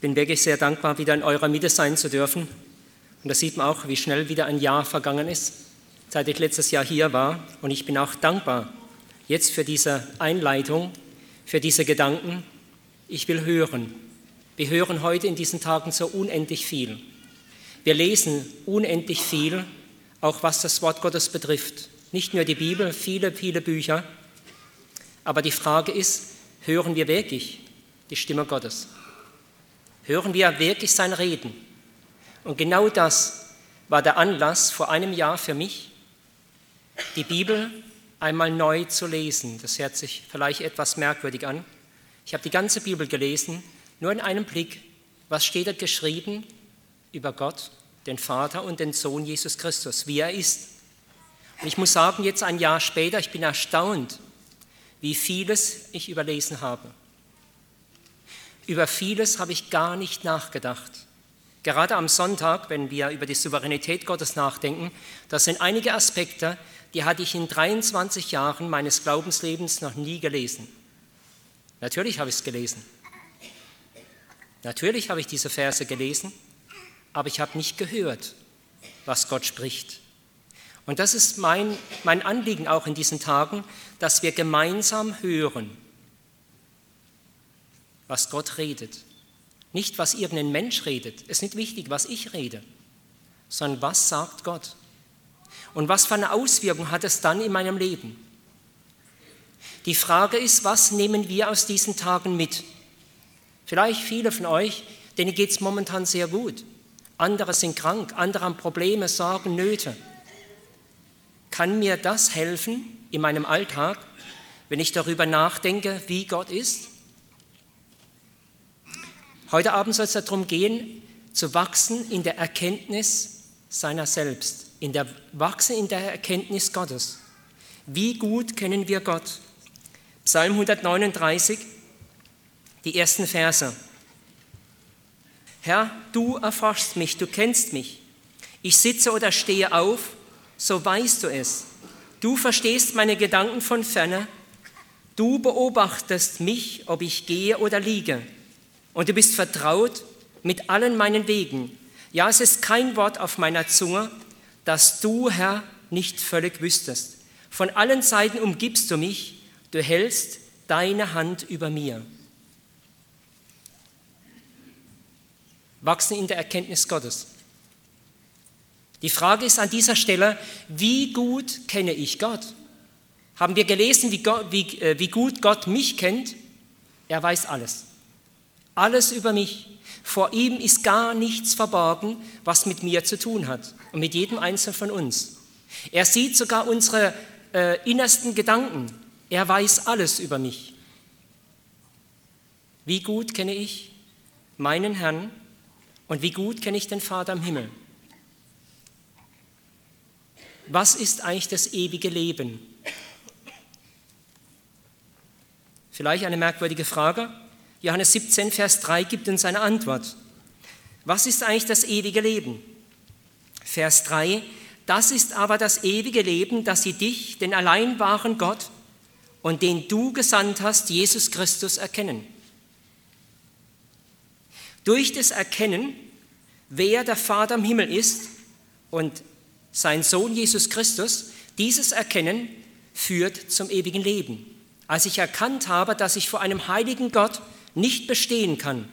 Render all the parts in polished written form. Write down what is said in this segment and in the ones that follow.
bin wirklich sehr dankbar, wieder in eurer Mitte sein zu dürfen. Und da sieht man auch, wie schnell wieder ein Jahr vergangen ist, seit ich letztes Jahr hier war. Und ich bin auch dankbar jetzt für diese Einleitung, für diese Gedanken. Ich will hören. Wir hören heute in diesen Tagen so unendlich viel. Wir lesen unendlich viel, auch was das Wort Gottes betrifft. Nicht nur die Bibel, viele, viele Bücher. Aber die Frage ist, hören wir wirklich die Stimme Gottes? Hören wir wirklich sein Reden? Und genau das war der Anlass vor einem Jahr für mich, die Bibel einmal neu zu lesen. Das hört sich vielleicht etwas merkwürdig an. Ich habe die ganze Bibel gelesen, nur in einem Blick. Was steht da geschrieben über Gott, den Vater und den Sohn Jesus Christus, wie er ist? Und ich muss sagen, jetzt ein Jahr später, ich bin erstaunt, wie vieles ich überlesen habe. Über vieles habe ich gar nicht nachgedacht. Gerade am Sonntag, wenn wir über die Souveränität Gottes nachdenken, das sind einige Aspekte, die hatte ich in 23 Jahren meines Glaubenslebens noch nie gelesen. Natürlich habe ich es gelesen. Natürlich habe ich diese Verse gelesen, aber ich habe nicht gehört, was Gott spricht. Und das ist mein Anliegen auch in diesen Tagen, dass wir gemeinsam hören, was Gott redet. Nicht, was irgendein Mensch redet. Es ist nicht wichtig, was ich rede, sondern was sagt Gott? Und was für eine Auswirkung hat es dann in meinem Leben? Die Frage ist, was nehmen wir aus diesen Tagen mit? Vielleicht viele von euch, denen geht es momentan sehr gut. Andere sind krank, andere haben Probleme, Sorgen, Nöte. Kann mir das helfen in meinem Alltag, wenn ich darüber nachdenke, wie Gott ist? Heute Abend soll es darum gehen, zu wachsen in der Erkenntnis seiner selbst, wachsen in der Erkenntnis Gottes. Wie gut kennen wir Gott? Psalm 139, die ersten Verse. Herr, du erforschst mich, du kennst mich. Ich sitze oder stehe auf, so weißt du es. Du verstehst meine Gedanken von ferne. Du beobachtest mich, ob ich gehe oder liege. Und du bist vertraut mit allen meinen Wegen. Ja, es ist kein Wort auf meiner Zunge, das du, Herr, nicht völlig wüsstest. Von allen Seiten umgibst du mich, du hältst deine Hand über mir. Wachsen in der Erkenntnis Gottes. Die Frage ist an dieser Stelle, wie gut kenne ich Gott? Haben wir gelesen, wie gut Gott mich kennt? Er weiß alles. Alles über mich. Vor ihm ist gar nichts verborgen, was mit mir zu tun hat und mit jedem Einzelnen von uns. Er sieht sogar unsere innersten Gedanken. Er weiß alles über mich. Wie gut kenne ich meinen Herrn und wie gut kenne ich den Vater im Himmel? Was ist eigentlich das ewige Leben? Vielleicht eine merkwürdige Frage. Johannes 17, Vers 3 gibt uns eine Antwort. Was ist eigentlich das ewige Leben? Vers 3, das ist aber das ewige Leben, dass sie dich, den allein wahren Gott und den du gesandt hast, Jesus Christus, erkennen. Durch das Erkennen, wer der Vater im Himmel ist und sein Sohn Jesus Christus, dieses Erkennen führt zum ewigen Leben. Als ich erkannt habe, dass ich vor einem heiligen Gott nicht bestehen kann,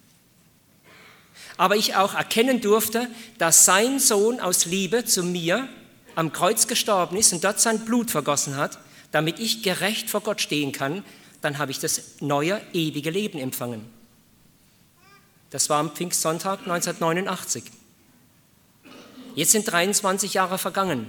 aber ich auch erkennen durfte, dass sein Sohn aus Liebe zu mir am Kreuz gestorben ist und dort sein Blut vergossen hat, damit ich gerecht vor Gott stehen kann, dann habe ich das neue, ewige Leben empfangen. Das war am Pfingstsonntag 1989. Jetzt sind 23 Jahre vergangen.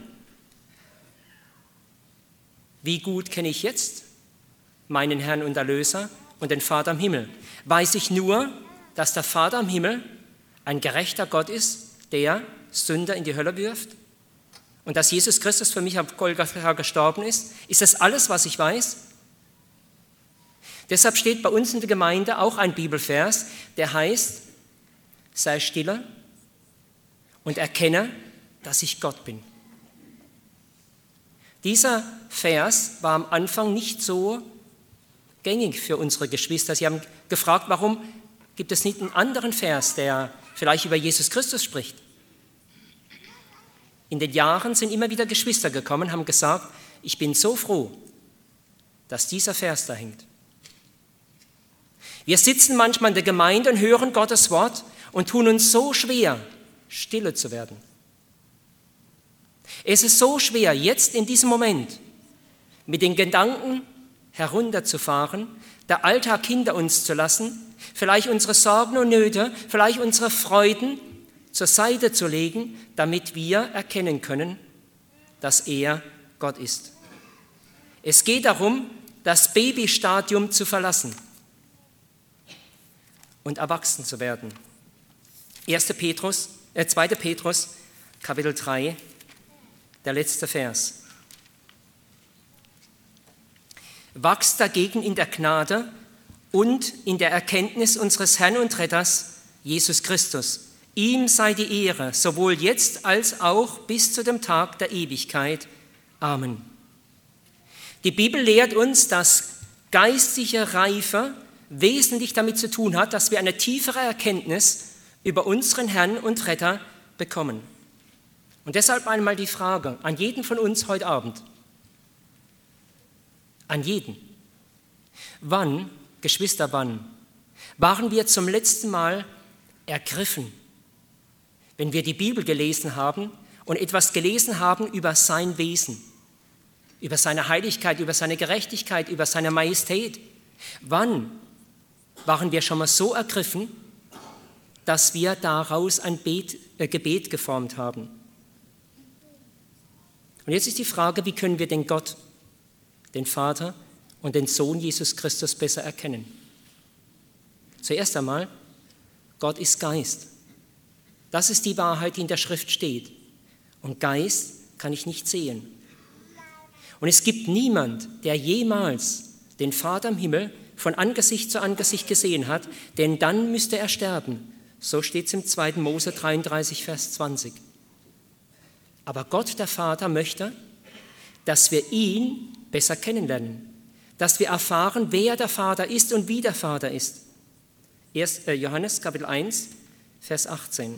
Wie gut kenne ich jetzt meinen Herrn und Erlöser und den Vater im Himmel? Weiß ich nur, dass der Vater im Himmel ein gerechter Gott ist, der Sünder in die Hölle wirft? Und dass Jesus Christus für mich am Golgatha gestorben ist? Ist das alles, was ich weiß? Deshalb steht bei uns in der Gemeinde auch ein Bibelvers, der heißt, sei stille und erkenne, dass ich Gott bin. Dieser Vers war am Anfang nicht so gängig für unsere Geschwister. Sie haben gefragt, warum Gibt es nicht einen anderen Vers, der vielleicht über Jesus Christus spricht? In den Jahren sind immer wieder Geschwister gekommen, haben gesagt, ich bin so froh, dass dieser Vers da hängt. Wir sitzen manchmal in der Gemeinde und hören Gottes Wort und tun uns so schwer, stille zu werden. Es ist so schwer, jetzt in diesem Moment mit den Gedanken herunterzufahren, der Alltag hinter uns zu lassen, vielleicht unsere Sorgen und Nöte, vielleicht unsere Freuden zur Seite zu legen, damit wir erkennen können, dass er Gott ist. Es geht darum, das Babystadium zu verlassen und erwachsen zu werden. 2. Petrus, Kapitel 3, der letzte Vers. Wachst dagegen in der Gnade und in der Erkenntnis unseres Herrn und Retters, Jesus Christus. Ihm sei die Ehre, sowohl jetzt als auch bis zu dem Tag der Ewigkeit. Amen. Die Bibel lehrt uns, dass geistliche Reife wesentlich damit zu tun hat, dass wir eine tiefere Erkenntnis über unseren Herrn und Retter bekommen. Und deshalb einmal die Frage an jeden von uns heute Abend. An jeden. Wann, Geschwister, wann waren wir zum letzten Mal ergriffen, wenn wir die Bibel gelesen haben und etwas gelesen haben über sein Wesen, über seine Heiligkeit, über seine Gerechtigkeit, über seine Majestät? Wann waren wir schon mal so ergriffen, dass wir daraus ein Gebet geformt haben? Und jetzt ist die Frage, wie können wir den Gott, den Vater und den Sohn Jesus Christus besser erkennen? Zuerst einmal, Gott ist Geist. Das ist die Wahrheit, die in der Schrift steht. Und Geist kann ich nicht sehen. Und es gibt niemand, der jemals den Vater im Himmel von Angesicht zu Angesicht gesehen hat, denn dann müsste er sterben. So steht es im 2. Mose 33, Vers 20. Aber Gott, der Vater, möchte, dass wir ihn besser kennenlernen, dass wir erfahren, wer der Vater ist und wie der Vater ist. 1. Johannes Kapitel 1, Vers 18.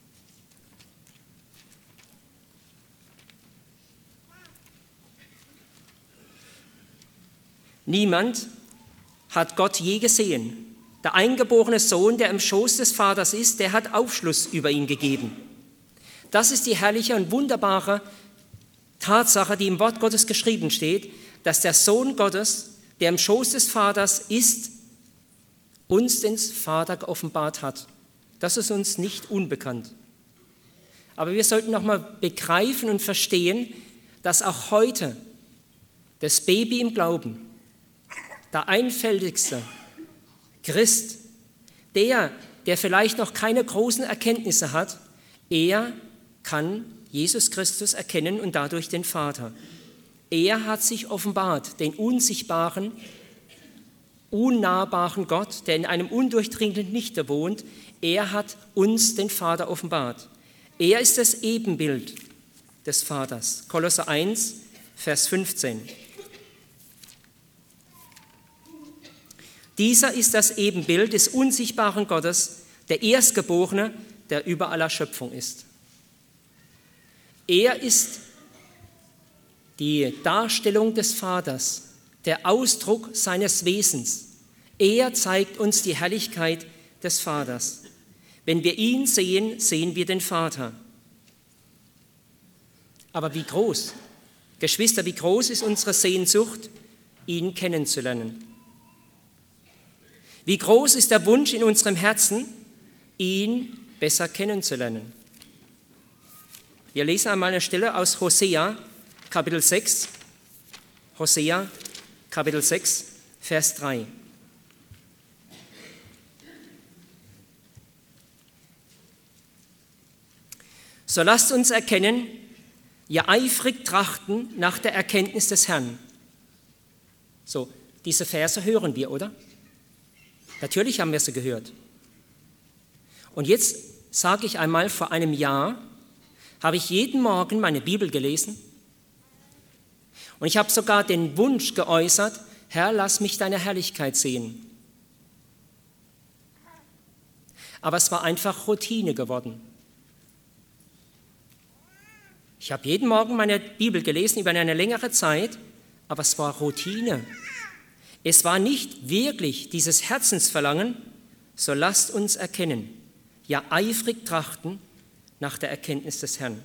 Niemand hat Gott je gesehen. Der eingeborene Sohn, der im Schoß des Vaters ist, der hat Aufschluss über ihn gegeben. Das ist die herrliche und wunderbare Tatsache, die im Wort Gottes geschrieben steht, dass der Sohn Gottes, der im Schoß des Vaters ist, uns den Vater geoffenbart hat. Das ist uns nicht unbekannt. Aber wir sollten noch mal begreifen und verstehen, dass auch heute das Baby im Glauben, der einfältigste Christ, der vielleicht noch keine großen Erkenntnisse hat, er kann Jesus Christus erkennen und dadurch den Vater. Er hat sich offenbart, den unsichtbaren, unnahbaren Gott, der in einem undurchdringlichen Lichte wohnt. Er hat uns den Vater offenbart. Er ist das Ebenbild des Vaters. Kolosser 1, Vers 15. Dieser ist das Ebenbild des unsichtbaren Gottes, der Erstgeborene, der über aller Schöpfung ist. Er ist die Darstellung des Vaters, der Ausdruck seines Wesens. Er zeigt uns die Herrlichkeit des Vaters. Wenn wir ihn sehen, sehen wir den Vater. Aber wie groß, Geschwister, wie groß ist unsere Sehnsucht, ihn kennenzulernen? Wie groß ist der Wunsch in unserem Herzen, ihn besser kennenzulernen? Wir lesen einmal eine Stelle aus Hosea, Kapitel 6. Hosea, Kapitel 6, Vers 3. So lasst uns erkennen, ja eifrig trachten nach der Erkenntnis des Herrn. So, diese Verse hören wir, oder? Natürlich haben wir sie gehört. Und jetzt sage ich einmal, vor einem Jahr habe ich jeden Morgen meine Bibel gelesen und ich habe sogar den Wunsch geäußert, Herr, lass mich deine Herrlichkeit sehen. aber es war einfach Routine geworden. Ich habe jeden Morgen meine Bibel gelesen über eine längere Zeit, aber es war Routine. Es war nicht wirklich dieses Herzensverlangen, so lasst uns erkennen, ja eifrig trachten nach der Erkenntnis des Herrn.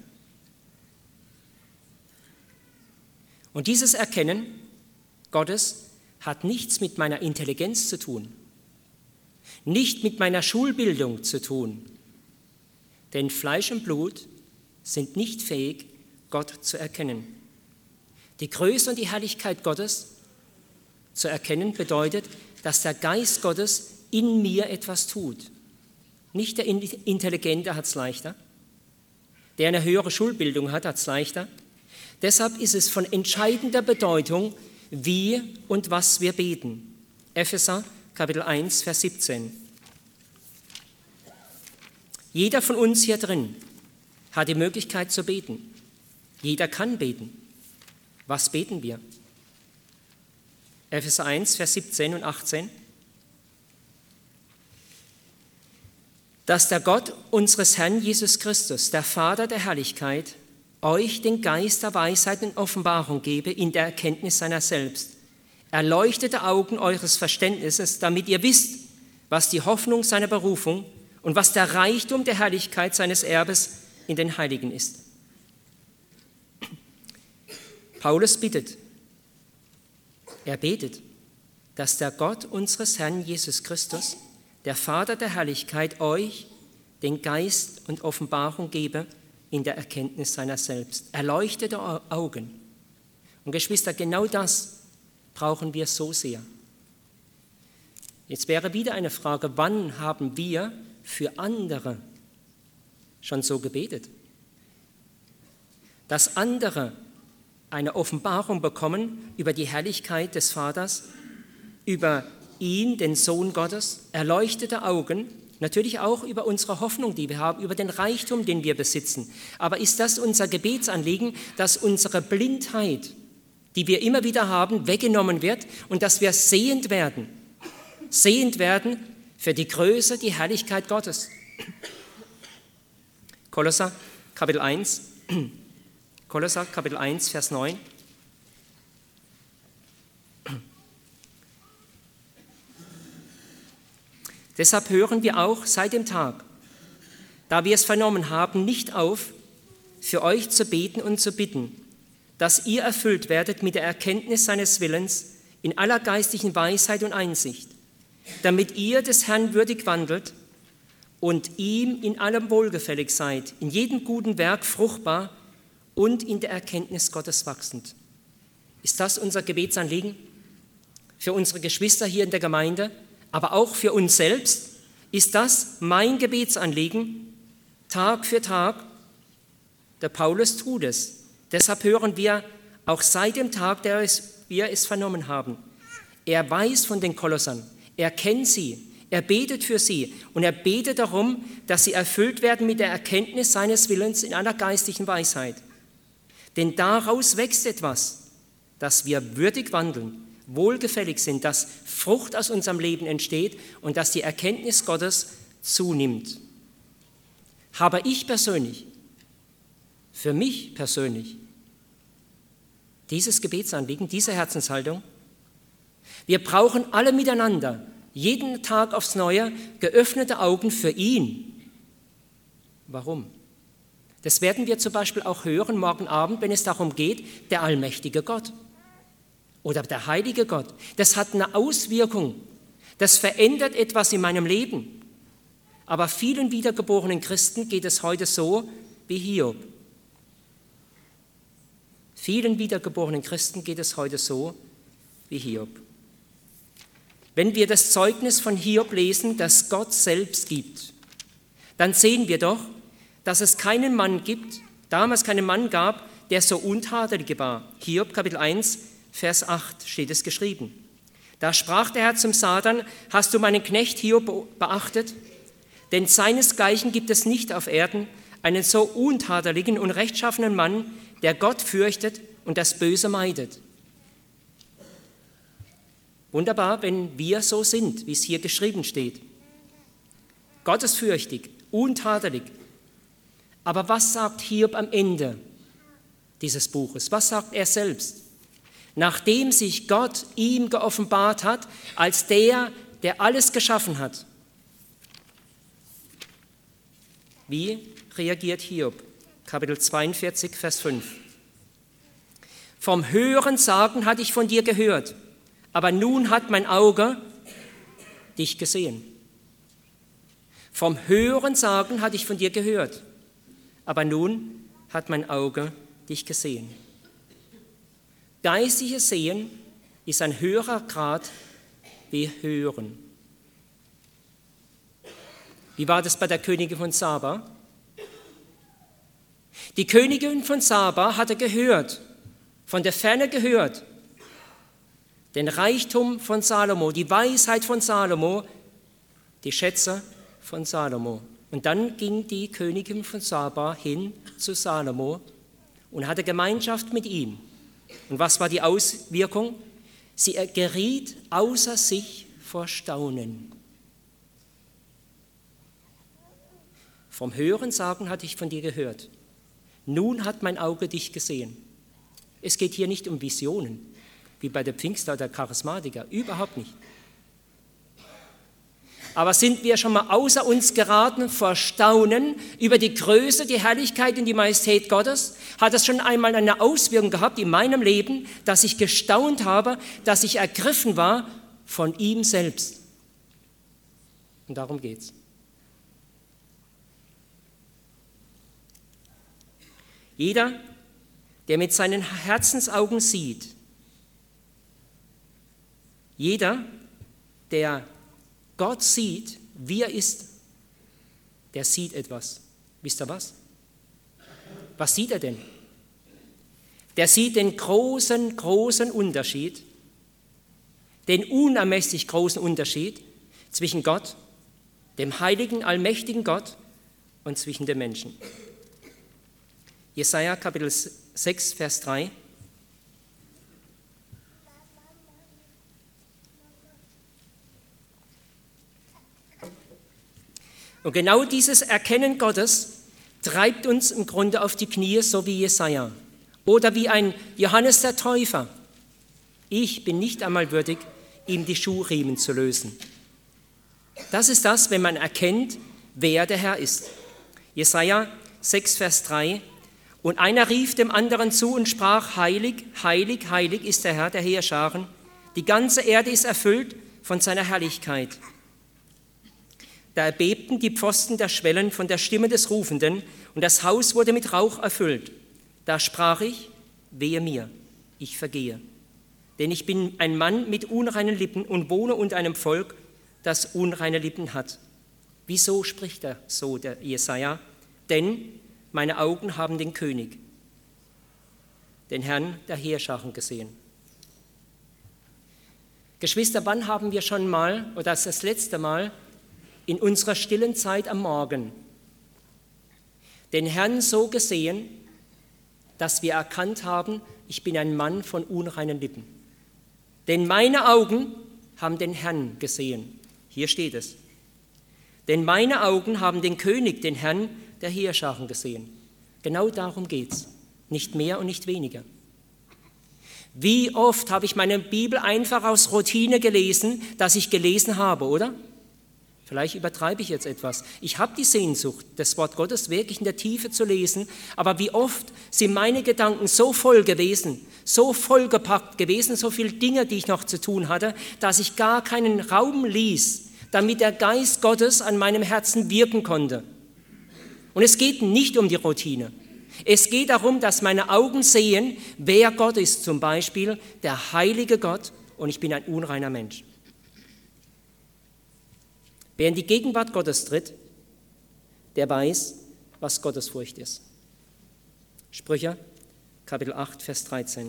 Und dieses Erkennen Gottes hat nichts mit meiner Intelligenz zu tun, nicht mit meiner Schulbildung zu tun, denn Fleisch und Blut sind nicht fähig, Gott zu erkennen. Die Größe und die Herrlichkeit Gottes zu erkennen bedeutet, dass der Geist Gottes in mir etwas tut. Nicht der Intelligente hat es leichter, der eine höhere Schulbildung hat es leichter. Deshalb ist es von entscheidender Bedeutung, wie und was wir beten. Epheser Kapitel 1, Vers 17. Jeder von uns hier drin hat die Möglichkeit zu beten. Jeder kann beten. Was beten wir? Epheser 1, Vers 17 und 18. Dass der Gott unseres Herrn Jesus Christus, der Vater der Herrlichkeit, euch den Geist der Weisheit und Offenbarung gebe in der Erkenntnis seiner selbst. Erleuchtete Augen eures Verständnisses, damit ihr wisst, was die Hoffnung seiner Berufung und was der Reichtum der Herrlichkeit seines Erbes in den Heiligen ist. Paulus bittet, er betet, dass der Gott unseres Herrn Jesus Christus, der Vater der Herrlichkeit, euch den Geist und Offenbarung gebe in der Erkenntnis seiner selbst. Erleuchtete Augen. Und Geschwister, genau das brauchen wir so sehr. Jetzt wäre wieder eine Frage, wann haben wir für andere schon so gebetet? Dass andere eine Offenbarung bekommen über die Herrlichkeit des Vaters, über ihn, den Sohn Gottes, erleuchtete Augen, natürlich auch über unsere Hoffnung, die wir haben, über den Reichtum, den wir besitzen. Aber ist das unser Gebetsanliegen, dass unsere Blindheit, die wir immer wieder haben, weggenommen wird und dass wir sehend werden für die Größe, die Herrlichkeit Gottes? Kolosser Kapitel 1, Vers 9. Deshalb hören wir auch seit dem Tag, da wir es vernommen haben, nicht auf, für euch zu beten und zu bitten, dass ihr erfüllt werdet mit der Erkenntnis seines Willens in aller geistlichen Weisheit und Einsicht, damit ihr des Herrn würdig wandelt und ihm in allem wohlgefällig seid, in jedem guten Werk fruchtbar und in der Erkenntnis Gottes wachsend. Ist das unser Gebetsanliegen? Für unsere Geschwister hier in der Gemeinde, aber auch für uns selbst? Ist das mein Gebetsanliegen, Tag für Tag? Der Paulus tut es. Deshalb hören wir auch seit dem Tag, wir es vernommen haben. Er weiß von den Kolossern, er kennt sie, er betet für sie und er betet darum, dass sie erfüllt werden mit der Erkenntnis seines Willens in aller geistlichen Weisheit. Denn daraus wächst etwas, dass wir würdig wandeln, wohlgefällig sind, dass Frucht aus unserem Leben entsteht und dass die Erkenntnis Gottes zunimmt. Habe ich persönlich, für mich persönlich, dieses Gebetsanliegen, diese Herzenshaltung? Wir brauchen alle miteinander, jeden Tag aufs Neue, geöffnete Augen für ihn. Warum? Das werden wir zum Beispiel auch hören morgen Abend, wenn es darum geht, der allmächtige Gott oder der heilige Gott. Das hat eine Auswirkung, das verändert etwas in meinem Leben. Aber vielen wiedergeborenen Christen geht es heute so wie Hiob. Vielen wiedergeborenen Christen geht es heute so wie Hiob. Wenn wir das Zeugnis von Hiob lesen, das Gott selbst gibt, dann sehen wir doch, dass es keinen Mann gibt, damals keinen Mann gab, der so untadelig war. Hiob Kapitel 1, Vers 8 steht es geschrieben. Da sprach der Herr zum Satan: Hast du meinen Knecht Hiob beachtet? Denn seinesgleichen gibt es nicht auf Erden, einen so untadeligen und rechtschaffenen Mann, der Gott fürchtet und das Böse meidet. Wunderbar, wenn wir so sind, wie es hier geschrieben steht. gottesfürchtig, untadelig. Aber was sagt Hiob am Ende dieses Buches? Was sagt er selbst? Nachdem sich Gott ihm geoffenbart hat, als der alles geschaffen hat. Wie reagiert Hiob? Kapitel 42, Vers 5. Vom Hören sagen hatte ich von dir gehört, aber nun hat mein Auge dich gesehen. Vom Hören sagen hatte ich von dir gehört, aber nun hat mein Auge dich gesehen. Geistliches Sehen ist ein höherer Grad wie Hören. Wie war das bei der Königin von Saba? Die Königin von Saba hatte gehört, von der Ferne gehört, den Reichtum von Salomo, die Weisheit von Salomo, die Schätze von Salomo. Und dann ging die Königin von Saba hin zu Salomo und hatte Gemeinschaft mit ihm. Und was war die Auswirkung? Sie geriet außer sich vor Staunen. Vom Hören sagen hatte ich von dir gehört. Nun hat mein Auge dich gesehen. Es geht hier nicht um Visionen, wie bei der Pfingster oder der Charismatiker, überhaupt nicht. Aber sind wir schon mal außer uns geraten vor Staunen über die Größe, die Herrlichkeit und die Majestät Gottes? Hat das schon einmal eine Auswirkung gehabt in meinem Leben, dass ich gestaunt habe, dass ich ergriffen war von ihm selbst? Und darum geht's. Jeder, der mit seinen Herzensaugen sieht, jeder, der Gott sieht, wie er ist, der sieht etwas. Wisst ihr was? Was sieht er denn? Der sieht den großen, großen Unterschied, den unermesslich großen Unterschied zwischen Gott, dem heiligen, allmächtigen Gott und zwischen den Menschen. Jesaja Kapitel 6, Vers 3. Und genau dieses Erkennen Gottes treibt uns im Grunde auf die Knie, so wie Jesaja. Oder wie ein Johannes der Täufer. Ich bin nicht einmal würdig, ihm die Schuhriemen zu lösen. Das ist das, wenn man erkennt, wer der Herr ist. Jesaja 6, Vers 3. Und einer rief dem anderen zu und sprach, heilig, heilig, heilig ist der Herr der Heerscharen. Die ganze Erde ist erfüllt von seiner Herrlichkeit. Da erbebten die Pfosten der Schwellen von der Stimme des Rufenden und das Haus wurde mit Rauch erfüllt. Da sprach ich, wehe mir, ich vergehe. Denn ich bin ein Mann mit unreinen Lippen und wohne unter einem Volk, das unreine Lippen hat. Wieso spricht er so, der Jesaja? Denn meine Augen haben den König, den Herrn der Heerscharen gesehen. Geschwister, wann haben wir schon mal, oder das letzte Mal, in unserer stillen Zeit am Morgen den Herrn so gesehen, dass wir erkannt haben, ich bin ein Mann von unreinen Lippen. Denn meine Augen haben den Herrn gesehen. Hier steht es. Denn meine Augen haben den König, den Herrn der Heerscharen gesehen. Genau darum geht's. Nicht mehr und nicht weniger. Wie oft habe ich meine Bibel einfach aus Routine gelesen, dass ich gelesen habe, oder? Vielleicht übertreibe ich jetzt etwas. Ich habe die Sehnsucht, das Wort Gottes wirklich in der Tiefe zu lesen, aber wie oft sind meine Gedanken so voll gewesen, so vollgepackt gewesen, so viele Dinge, die ich noch zu tun hatte, dass ich gar keinen Raum ließ, damit der Geist Gottes an meinem Herzen wirken konnte. Und es geht nicht um die Routine. Es geht darum, dass meine Augen sehen, wer Gott ist, zum Beispiel der heilige Gott und ich bin ein unreiner Mensch. Wer in die Gegenwart Gottes tritt, der weiß, was Gottesfurcht ist. Sprüche, Kapitel 8, Vers 13.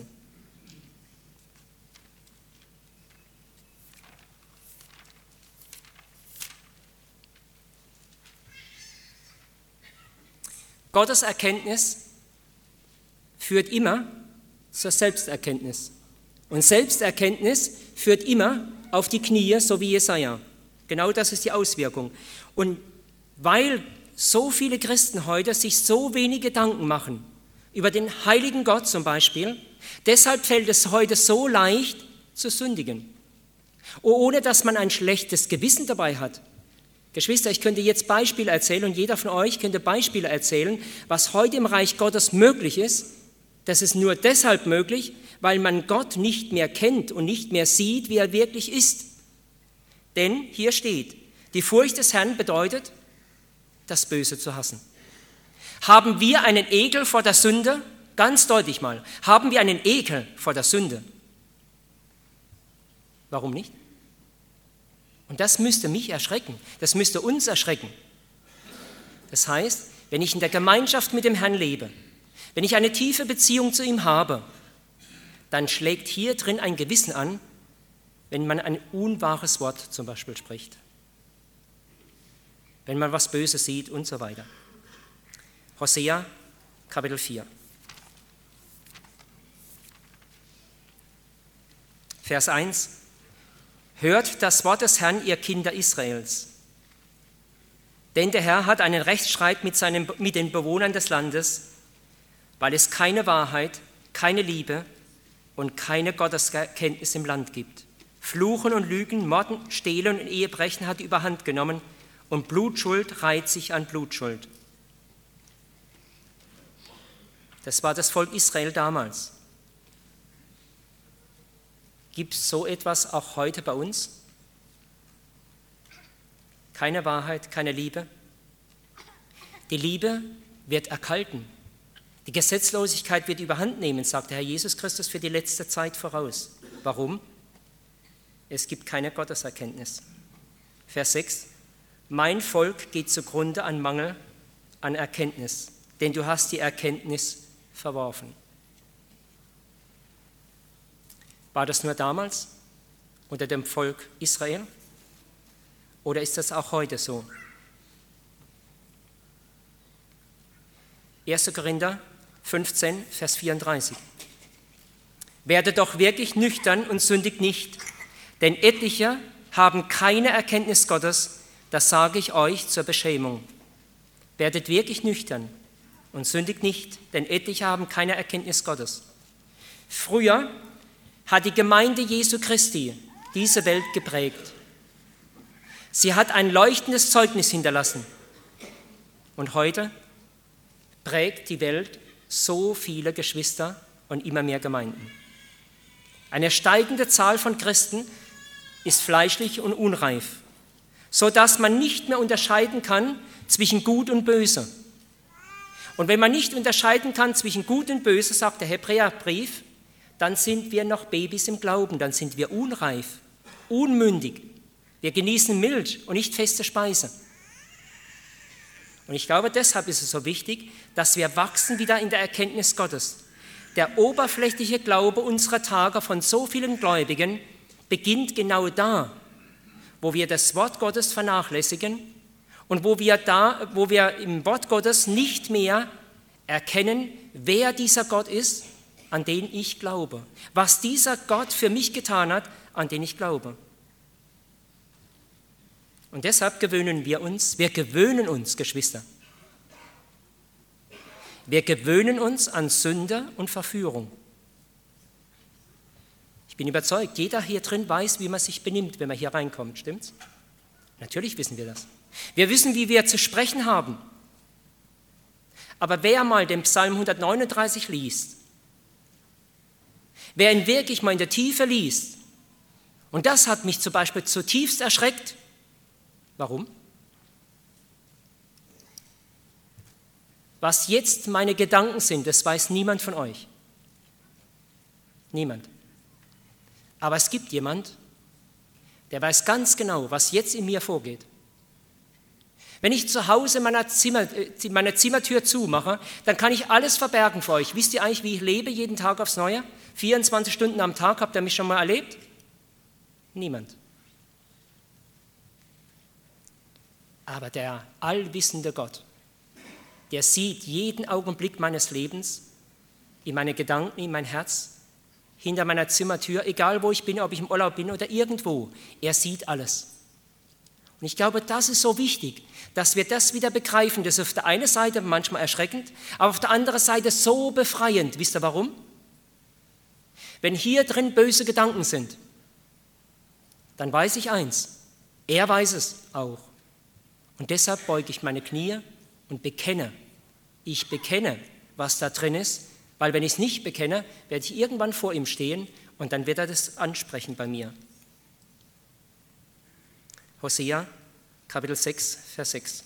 Gottes Erkenntnis führt immer zur Selbsterkenntnis. Und Selbsterkenntnis führt immer auf die Knie, so wie Jesaja. Genau das ist die Auswirkung. Und weil so viele Christen heute sich so wenig Gedanken machen über den heiligen Gott zum Beispiel, deshalb fällt es heute so leicht zu sündigen, ohne dass man ein schlechtes Gewissen dabei hat. Geschwister, ich könnte jetzt Beispiele erzählen und jeder von euch könnte Beispiele erzählen, was heute im Reich Gottes möglich ist. Das ist nur deshalb möglich, weil man Gott nicht mehr kennt und nicht mehr sieht, wie er wirklich ist. Denn hier steht, die Furcht des Herrn bedeutet, das Böse zu hassen. Haben wir einen Ekel vor der Sünde? Ganz deutlich mal, haben wir einen Ekel vor der Sünde? Warum nicht? Und das müsste mich erschrecken, das müsste uns erschrecken. Das heißt, wenn ich in der Gemeinschaft mit dem Herrn lebe, wenn ich eine tiefe Beziehung zu ihm habe, dann schlägt hier drin ein Gewissen an, wenn man ein unwahres Wort zum Beispiel spricht, wenn man was Böses sieht und so weiter. Hosea, Kapitel 4. Vers 1. Hört das Wort des Herrn, ihr Kinder Israels. Denn der Herr hat einen Rechtsstreit mit den Bewohnern des Landes, weil es keine Wahrheit, keine Liebe und keine Gotteserkenntnis im Land gibt. Fluchen und Lügen, Morden, Stehlen und Ehebrechen hat überhand genommen und Blutschuld reiht sich an Blutschuld. Das war das Volk Israel damals. Gibt es so etwas auch heute bei uns? Keine Wahrheit, keine Liebe. Die Liebe wird erkalten. Die Gesetzlosigkeit wird überhand nehmen, sagt der Herr Jesus Christus für die letzte Zeit voraus. Warum? Es gibt keine Gotteserkenntnis. Vers 6. Mein Volk geht zugrunde an Mangel an Erkenntnis, denn du hast die Erkenntnis verworfen. War das nur damals unter dem Volk Israel? Oder ist das auch heute so? 1. Korinther 15, Vers 34. Werdet doch wirklich nüchtern und sündigt nicht, denn etliche haben keine Erkenntnis Gottes, das sage ich euch zur Beschämung. Werdet wirklich nüchtern und sündigt nicht, denn etliche haben keine Erkenntnis Gottes. Früher hat die Gemeinde Jesu Christi diese Welt geprägt. Sie hat ein leuchtendes Zeugnis hinterlassen. Und heute prägt die Welt so viele Geschwister und immer mehr Gemeinden. Eine steigende Zahl von Christen ist fleischlich und unreif, sodass man nicht mehr unterscheiden kann zwischen Gut und Böse. Und wenn man nicht unterscheiden kann zwischen Gut und Böse, sagt der Hebräerbrief, dann sind wir noch Babys im Glauben, dann sind wir unreif, unmündig. Wir genießen Milch und nicht feste Speise. Und ich glaube, deshalb ist es so wichtig, dass wir wachsen wieder in der Erkenntnis Gottes. Der oberflächliche Glaube unserer Tage von so vielen Gläubigen beginnt genau da, wo wir das Wort Gottes vernachlässigen und wo wir im Wort Gottes nicht mehr erkennen, wer dieser Gott ist, an den ich glaube, was dieser Gott für mich getan hat, an den ich glaube. Und deshalb gewöhnen wir uns, Geschwister, wir gewöhnen uns an Sünde und Verführung. Ich bin überzeugt, jeder hier drin weiß, wie man sich benimmt, wenn man hier reinkommt, stimmt's? Natürlich wissen wir das. Wir wissen, wie wir zu sprechen haben. Aber wer mal den Psalm 139 liest, wer ihn wirklich mal in der Tiefe liest, und das hat mich zum Beispiel zutiefst erschreckt. Warum? Was jetzt meine Gedanken sind, das weiß niemand von euch. Niemand. Aber es gibt jemand, der weiß ganz genau, was jetzt in mir vorgeht. Wenn ich zu Hause meine Zimmertür zumache, dann kann ich alles verbergen für euch. Wisst ihr eigentlich, wie ich lebe jeden Tag aufs Neue? 24 Stunden am Tag, habt ihr mich schon mal erlebt? Niemand. Aber der allwissende Gott, der sieht jeden Augenblick meines Lebens, in meine Gedanken, in mein Herz, hinter meiner Zimmertür, egal wo ich bin, ob ich im Urlaub bin oder irgendwo. Er sieht alles. Und ich glaube, das ist so wichtig, dass wir das wieder begreifen. Das ist auf der einen Seite manchmal erschreckend, aber auf der anderen Seite so befreiend. Wisst ihr warum? Wenn hier drin böse Gedanken sind, dann weiß ich eins, er weiß es auch. Und deshalb beuge ich meine Knie und bekenne. Ich bekenne, was da drin ist, weil wenn ich es nicht bekenne, werde ich irgendwann vor ihm stehen und dann wird er das ansprechen bei mir. Hosea, Kapitel 6, Vers 6.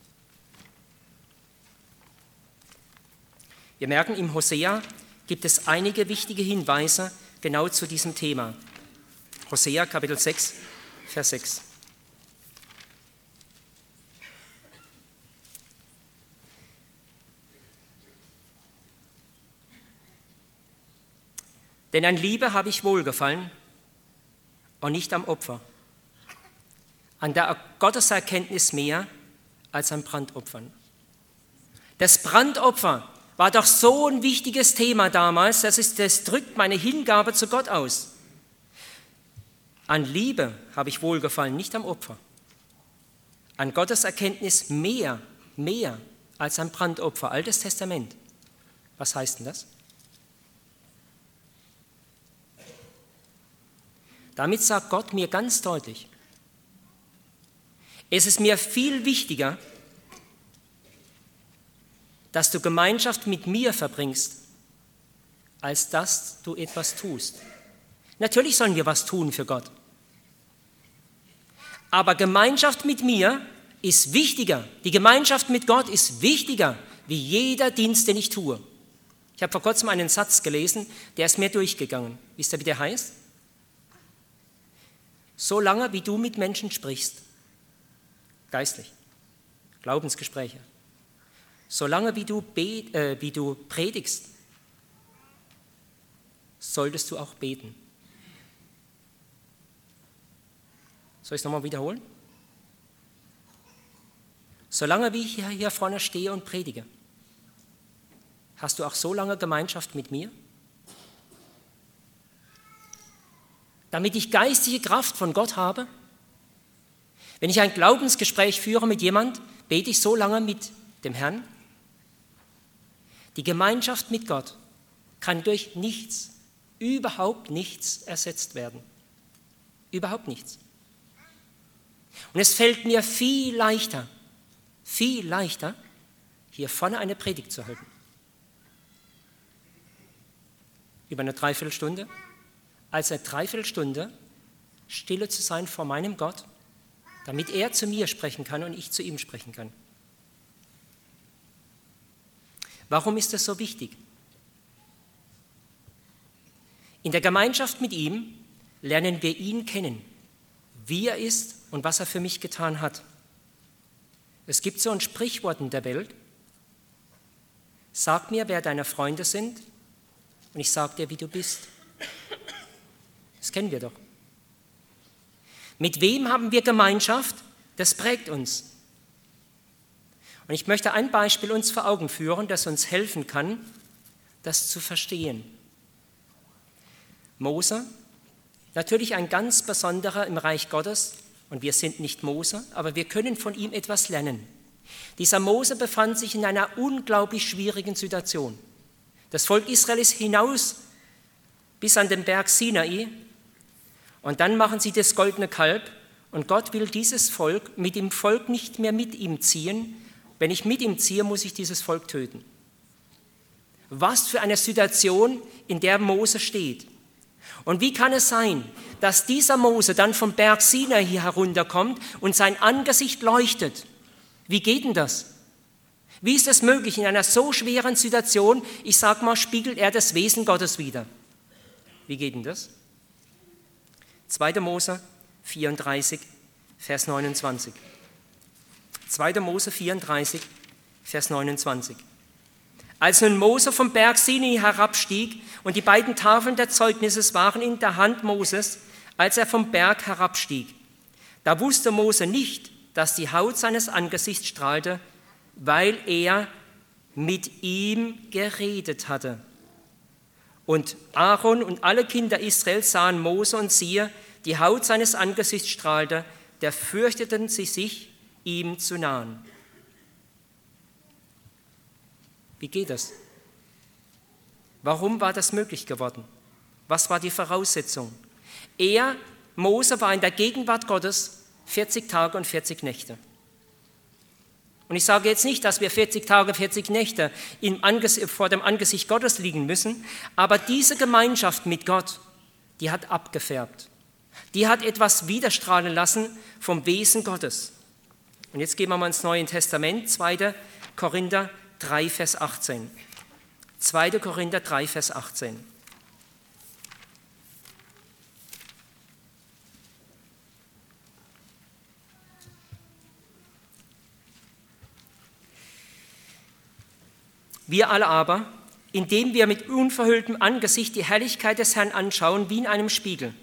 Wir merken, im Hosea gibt es einige wichtige Hinweise genau zu diesem Thema. Hosea, Kapitel 6, Vers 6. Denn an Liebe habe ich Wohlgefallen und nicht am Opfer, an der Gotteserkenntnis mehr als an Brandopfern. Das Brandopfer war doch so ein wichtiges Thema damals, das drückt meine Hingabe zu Gott aus. An Liebe habe ich Wohlgefallen, nicht am Opfer. An Gotteserkenntnis mehr als an Brandopfer, Altes Testament. Was heißt denn das? Damit sagt Gott mir ganz deutlich, es ist mir viel wichtiger, dass du Gemeinschaft mit mir verbringst, als dass du etwas tust. Natürlich sollen wir was tun für Gott. Aber Gemeinschaft mit mir ist wichtiger. Die Gemeinschaft mit Gott ist wichtiger wie jeder Dienst, den ich tue. Ich habe vor kurzem einen Satz gelesen, der ist mir durchgegangen. Wisst ihr, wie der heißt? Solange wie du mit Menschen sprichst, geistlich, Glaubensgespräche, solange wie du predigst, solltest du auch beten. Soll ich es nochmal wiederholen? Solange wie ich hier vorne stehe und predige, hast du auch so lange Gemeinschaft mit mir? Damit ich geistige Kraft von Gott habe? Wenn ich ein Glaubensgespräch führe mit jemand, bete ich so lange mit dem Herrn? Die Gemeinschaft mit Gott kann durch nichts, überhaupt nichts ersetzt werden. Überhaupt nichts. Und es fällt mir viel leichter, hier vorne eine Predigt zu halten. Über eine Dreiviertelstunde, als eine Dreiviertelstunde stille zu sein vor meinem Gott, damit er zu mir sprechen kann und ich zu ihm sprechen kann. Warum ist das so wichtig? In der Gemeinschaft mit ihm lernen wir ihn kennen, wie er ist und was er für mich getan hat. Es gibt so ein Sprichwort in der Welt: Sag mir, wer deine Freunde sind, und ich sage dir, wie du bist. Das kennen wir doch. Mit wem haben wir Gemeinschaft? Das prägt uns. Und ich möchte ein Beispiel uns vor Augen führen, das uns helfen kann, das zu verstehen. Mose, natürlich ein ganz besonderer im Reich Gottes, und wir sind nicht Mose, aber wir können von ihm etwas lernen. Dieser Mose befand sich in einer unglaublich schwierigen Situation. Das Volk Israel ist hinaus bis an den Berg Sinai und dann machen sie das goldene Kalb und Gott will dieses Volk mit dem Volk nicht mehr mit ihm ziehen. Wenn ich mit ihm ziehe, muss ich dieses Volk töten. Was für eine Situation, in der Mose steht. Und wie kann es sein, dass dieser Mose dann vom Berg Sinai hier herunterkommt und sein Angesicht leuchtet? Wie geht denn das? Wie ist es möglich, in einer so schweren Situation, ich sage mal, spiegelt er das Wesen Gottes wider? Wie geht denn das? 2. Mose 34, Vers 29. 2. Mose 34, Vers 29. Als nun Mose vom Berg Sinai herabstieg und die beiden Tafeln der Zeugnisses waren in der Hand Moses, als er vom Berg herabstieg, da wusste Mose nicht, dass die Haut seines Angesichts strahlte, weil er mit ihm geredet hatte. Und Aaron und alle Kinder Israels sahen Mose und siehe, die Haut seines Angesichts strahlte, der fürchteten sie sich, ihm zu nahen. Wie geht das? Warum war das möglich geworden? Was war die Voraussetzung? Mose war in der Gegenwart Gottes 40 Tage und 40 Nächte. Und ich sage jetzt nicht, dass wir 40 Tage, 40 Nächte vor dem Angesicht Gottes liegen müssen, aber diese Gemeinschaft mit Gott, die hat abgefärbt. Die hat etwas widerstrahlen lassen vom Wesen Gottes. Und jetzt gehen wir mal ins Neue Testament, 2. Korinther 3, Vers 18. 2. Korinther 3, Vers 18. Wir alle aber, indem wir mit unverhülltem Angesicht die Herrlichkeit des Herrn anschauen, wie in einem Spiegel,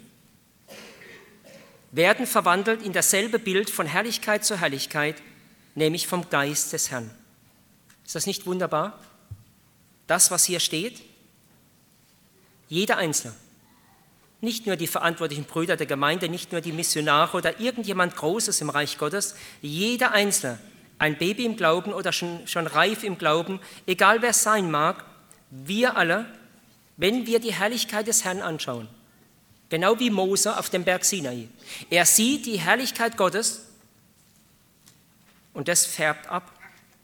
werden verwandelt in dasselbe Bild von Herrlichkeit zu Herrlichkeit, nämlich vom Geist des Herrn. Ist das nicht wunderbar? Das, was hier steht, jeder Einzelne, nicht nur die verantwortlichen Brüder der Gemeinde, nicht nur die Missionare oder irgendjemand Großes im Reich Gottes, jeder Einzelne, ein Baby im Glauben oder schon reif im Glauben, egal wer es sein mag, wir alle, wenn wir die Herrlichkeit des Herrn anschauen, genau wie Mose auf dem Berg Sinai. Er sieht die Herrlichkeit Gottes und das färbt ab.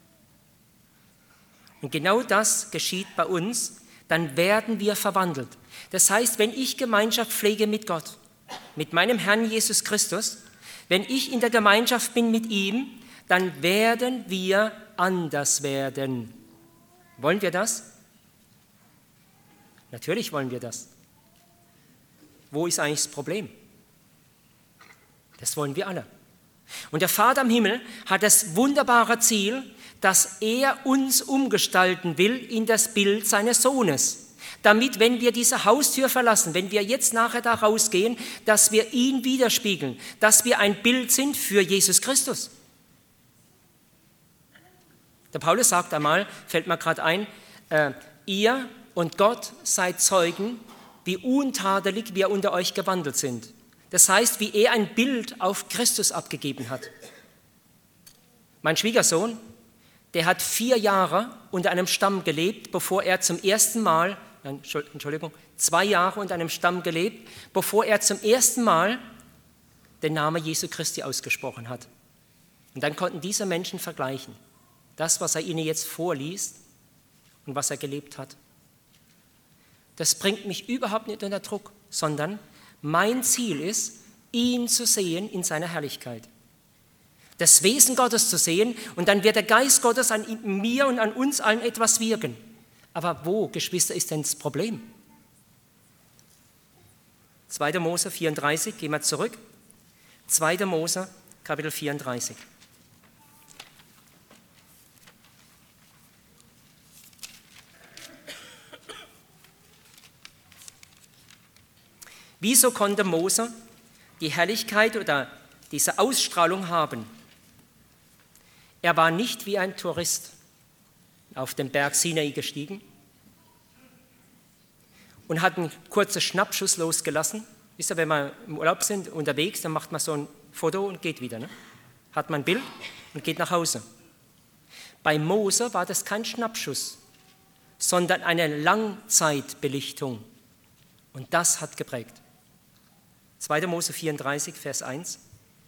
Und genau das geschieht bei uns, dann werden wir verwandelt. Das heißt, wenn ich Gemeinschaft pflege mit Gott, mit meinem Herrn Jesus Christus, wenn ich in der Gemeinschaft bin mit ihm, dann werden wir anders werden. Wollen wir das? Natürlich wollen wir das. Wo ist eigentlich das Problem? Das wollen wir alle. Und der Vater im Himmel hat das wunderbare Ziel, dass er uns umgestalten will in das Bild seines Sohnes. Damit, wenn wir diese Haustür verlassen, wenn wir jetzt nachher da rausgehen, dass wir ihn widerspiegeln, dass wir ein Bild sind für Jesus Christus. Der Paulus sagt einmal, fällt mir gerade ein, ihr und Gott seid Zeugen, wie untadelig wir unter euch gewandelt sind. Das heißt, wie er ein Bild auf Christus abgegeben hat. Mein Schwiegersohn, der hat 4 Jahre unter einem Stamm gelebt, bevor er zum ersten Mal, 2 Jahre unter einem Stamm gelebt, bevor er zum ersten Mal den Namen Jesu Christi ausgesprochen hat. Und dann konnten diese Menschen vergleichen. Das, was er ihnen jetzt vorliest und was er gelebt hat. Das bringt mich überhaupt nicht unter Druck, sondern mein Ziel ist, ihn zu sehen in seiner Herrlichkeit. Das Wesen Gottes zu sehen und dann wird der Geist Gottes an mir und an uns allen etwas wirken. Aber wo, Geschwister, ist denn das Problem? 2. Mose 34, gehen wir zurück. 2. Mose, Kapitel 34. Wieso konnte Mose die Herrlichkeit oder diese Ausstrahlung haben? Er war nicht wie ein Tourist auf den Berg Sinai gestiegen und hat einen kurzen Schnappschuss losgelassen. Wisst ihr, wenn wir im Urlaub sind, unterwegs, dann macht man so ein Foto und geht wieder. Ne? Hat man ein Bild und geht nach Hause. Bei Mose war das kein Schnappschuss, sondern eine Langzeitbelichtung. Und das hat geprägt. 2. Mose 34, Vers 1.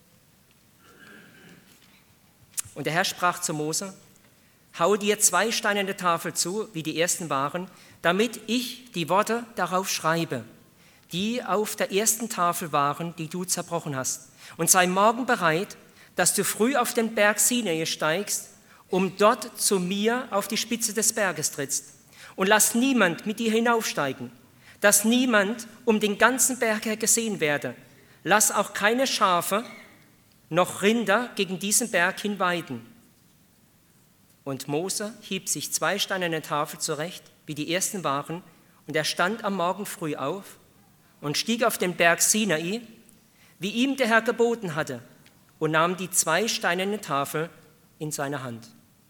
Und der Herr sprach zu Mose: Hau dir 2 steinerne Tafeln zu, wie die ersten waren, damit ich die Worte darauf schreibe, die auf der ersten Tafel waren, die du zerbrochen hast. Und sei morgen bereit, dass du früh auf den Berg Sinai steigst, um dort zu mir auf die Spitze des Berges trittst. Und lass niemand mit dir hinaufsteigen, dass niemand um den ganzen Berg her gesehen werde. Lass auch keine Schafe noch Rinder gegen diesen Berg hin weiden. Und Mose hieb sich 2 steinerne Tafeln zurecht, wie die ersten waren, und er stand am Morgen früh auf und stieg auf den Berg Sinai, wie ihm der Herr geboten hatte, und nahm die 2 steinernen Tafeln in seine Hand.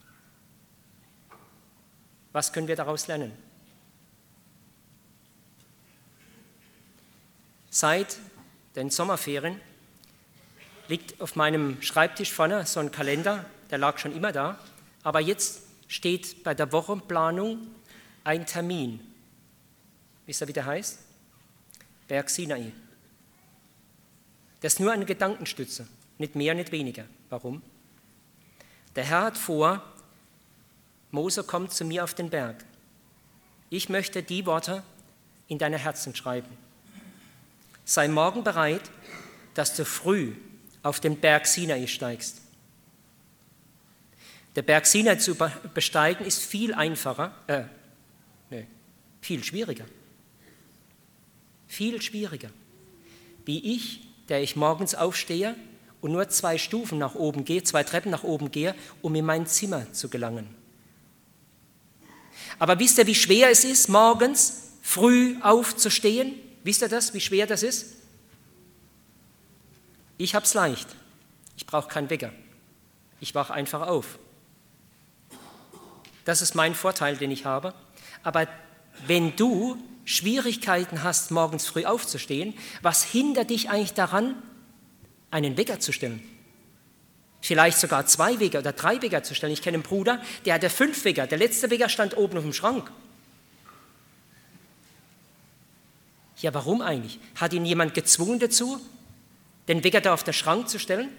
Was können wir daraus lernen? Seit den Sommerferien liegt auf meinem Schreibtisch vorne so ein Kalender, der lag schon immer da, aber jetzt steht bei der Wochenplanung ein Termin. Wisst ihr, wie der heißt? Berg Sinai. Das ist nur eine Gedankenstütze, nicht mehr, nicht weniger. Warum? Der Herr hat vor, Mose kommt zu mir auf den Berg. Ich möchte die Worte in deine Herzen schreiben. Sei morgen bereit, dass du früh auf den Berg Sinai steigst. Der Berg Sinai zu besteigen ist viel einfacher, viel schwieriger. Viel schwieriger. Wie ich, der ich morgens aufstehe und nur 2 Stufen nach oben gehe, 2 Treppen nach oben gehe, um in mein Zimmer zu gelangen. Aber wisst ihr, wie schwer es ist, morgens früh aufzustehen? Wisst ihr das, wie schwer das ist? Ich habe es leicht. Ich brauche keinen Wecker. Ich wache einfach auf. Das ist mein Vorteil, den ich habe. Aber wenn du Schwierigkeiten hast, morgens früh aufzustehen, was hindert dich eigentlich daran, einen Wecker zu stellen? Vielleicht sogar 2 Wecker oder 3 Wecker zu stellen. Ich kenne einen Bruder, der hatte 5 Wecker. Der letzte Wecker stand oben auf dem Schrank. Ja, warum eigentlich? Hat ihn jemand gezwungen dazu, den Wecker da auf den Schrank zu stellen?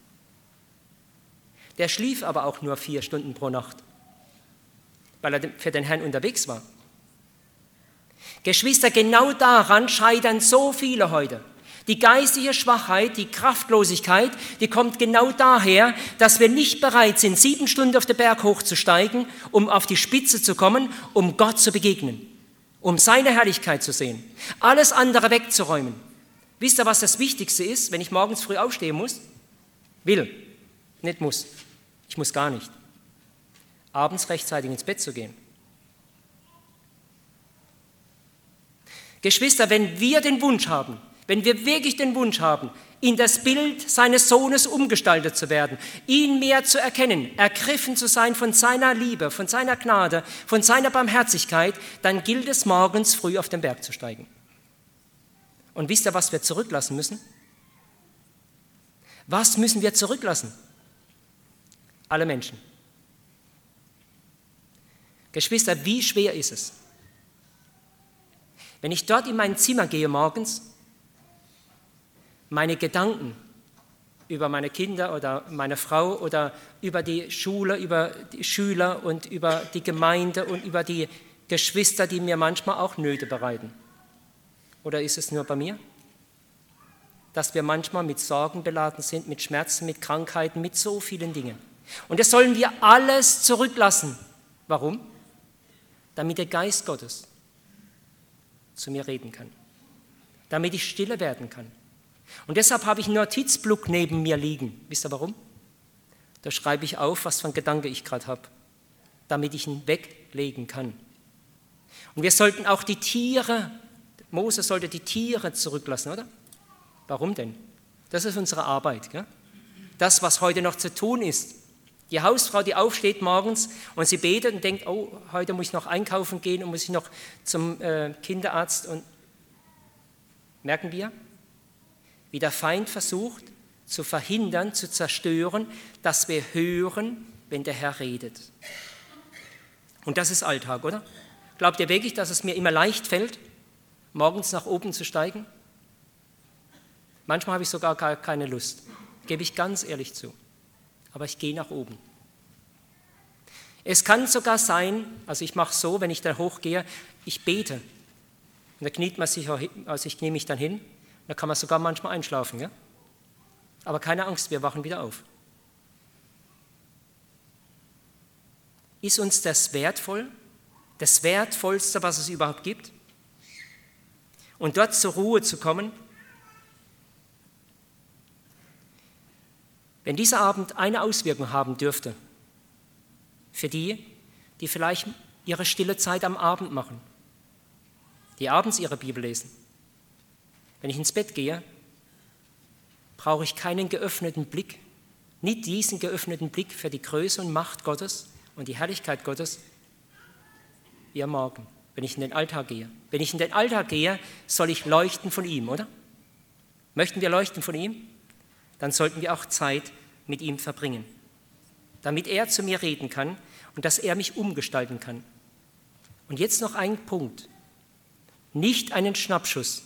Der schlief aber auch nur 4 Stunden pro Nacht, weil er für den Herrn unterwegs war. Geschwister, genau daran scheitern so viele heute. Die geistige Schwachheit, die Kraftlosigkeit, die kommt genau daher, dass wir nicht bereit sind, 7 Stunden auf den Berg hochzusteigen, um auf die Spitze zu kommen, um Gott zu begegnen, um seine Herrlichkeit zu sehen, alles andere wegzuräumen. Wisst ihr, was das Wichtigste ist, wenn ich morgens früh aufstehen muss? Will, nicht muss. Ich muss gar nicht. Abends rechtzeitig ins Bett zu gehen. Geschwister, wenn wir den Wunsch haben, wenn wir wirklich den Wunsch haben, in das Bild seines Sohnes umgestaltet zu werden, ihn mehr zu erkennen, ergriffen zu sein von seiner Liebe, von seiner Gnade, von seiner Barmherzigkeit, dann gilt es, morgens früh auf den Berg zu steigen. Und wisst ihr, was wir zurücklassen müssen? Was müssen wir zurücklassen? Alle Menschen. Geschwister, wie schwer ist es? Wenn ich dort in mein Zimmer gehe morgens, meine Gedanken über meine Kinder oder meine Frau oder über die Schule, über die Schüler und über die Gemeinde und über die Geschwister, die mir manchmal auch Nöte bereiten. Oder ist es nur bei mir? Dass wir manchmal mit Sorgen beladen sind, mit Schmerzen, mit Krankheiten, mit so vielen Dingen. Und das sollen wir alles zurücklassen. Warum? Damit der Geist Gottes zu mir reden kann. Damit ich stille werden kann. Und deshalb habe ich einen Notizblock neben mir liegen. Wisst ihr warum? Da schreibe ich auf, was für ein Gedanke ich gerade habe, damit ich ihn weglegen kann. Und wir sollten auch die Tiere, Mose sollte die Tiere zurücklassen, oder? Warum denn? Das ist unsere Arbeit. Gell? Das, was heute noch zu tun ist. Die Hausfrau, die aufsteht morgens und sie betet und denkt, oh, heute muss ich noch einkaufen gehen und muss ich noch zum Kinderarzt. Und merken wir, wie der Feind versucht, zu verhindern, zu zerstören, dass wir hören, wenn der Herr redet. Und das ist Alltag, oder? Glaubt ihr wirklich, dass es mir immer leicht fällt, morgens nach oben zu steigen? Manchmal habe ich sogar gar keine Lust, gebe ich ganz ehrlich zu. Aber ich gehe nach oben. Es kann sogar sein, also ich mache es so, wenn ich da hochgehe, ich bete. Und da kniet man sich, also ich knie mich dann hin, da kann man sogar manchmal einschlafen. Ja? Aber keine Angst, wir wachen wieder auf. Ist uns das wertvoll? Das Wertvollste, was es überhaupt gibt? Und dort zur Ruhe zu kommen? Wenn dieser Abend eine Auswirkung haben dürfte, für die, die vielleicht ihre stille Zeit am Abend machen, die abends ihre Bibel lesen. Wenn ich ins Bett gehe, brauche ich keinen geöffneten Blick, nicht diesen geöffneten Blick für die Größe und Macht Gottes und die Herrlichkeit Gottes, wie am Morgen, wenn ich in den Alltag gehe. Wenn ich in den Alltag gehe, soll ich leuchten von ihm, oder? Möchten wir leuchten von ihm? dann sollten wir auch Zeit mit ihm verbringen, damit er zu mir reden kann und dass er mich umgestalten kann. Und jetzt noch ein Punkt. Nicht einen Schnappschuss.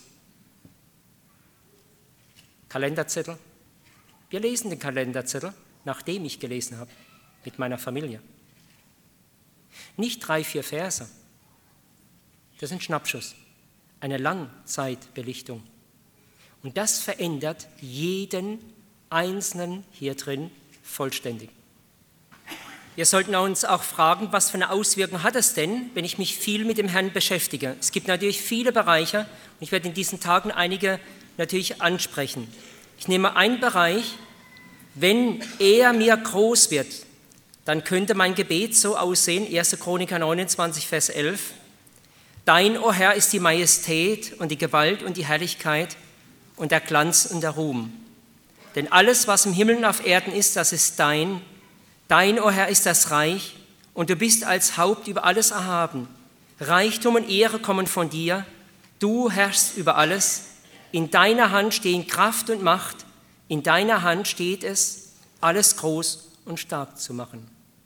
Kalenderzettel. Wir lesen den Kalenderzettel, nachdem ich gelesen habe, mit meiner Familie. Nicht 3, 4 Verse. Das ist ein Schnappschuss. Eine Langzeitbelichtung. Und das verändert jeden Einzelnen hier drin vollständig. Wir sollten uns auch fragen, was für eine Auswirkung hat es denn, wenn ich mich viel mit dem Herrn beschäftige? Es gibt natürlich viele Bereiche und ich werde in diesen Tagen einige natürlich ansprechen. Ich nehme einen Bereich, wenn er mir groß wird, dann könnte mein Gebet so aussehen, 1. Chroniker 29, Vers 11. Dein, o Herr, ist die Majestät und die Gewalt und die Herrlichkeit und der Glanz und der Ruhm. Denn alles, was im Himmel und auf Erden ist, das ist dein. Dein, o Herr, ist das Reich und du bist als Haupt über alles erhaben. Reichtum und Ehre kommen von dir. Du herrschst über alles. In deiner Hand stehen Kraft und Macht. In deiner Hand steht es, alles groß und stark zu machen.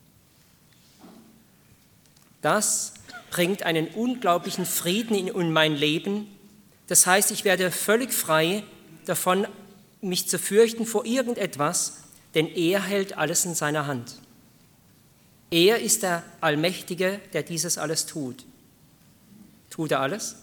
Das bringt einen unglaublichen Frieden in mein Leben. Das heißt, ich werde völlig frei davon, mich zu fürchten vor irgendetwas, denn er hält alles in seiner Hand. Er ist der Allmächtige, der dieses alles tut. Tut er alles?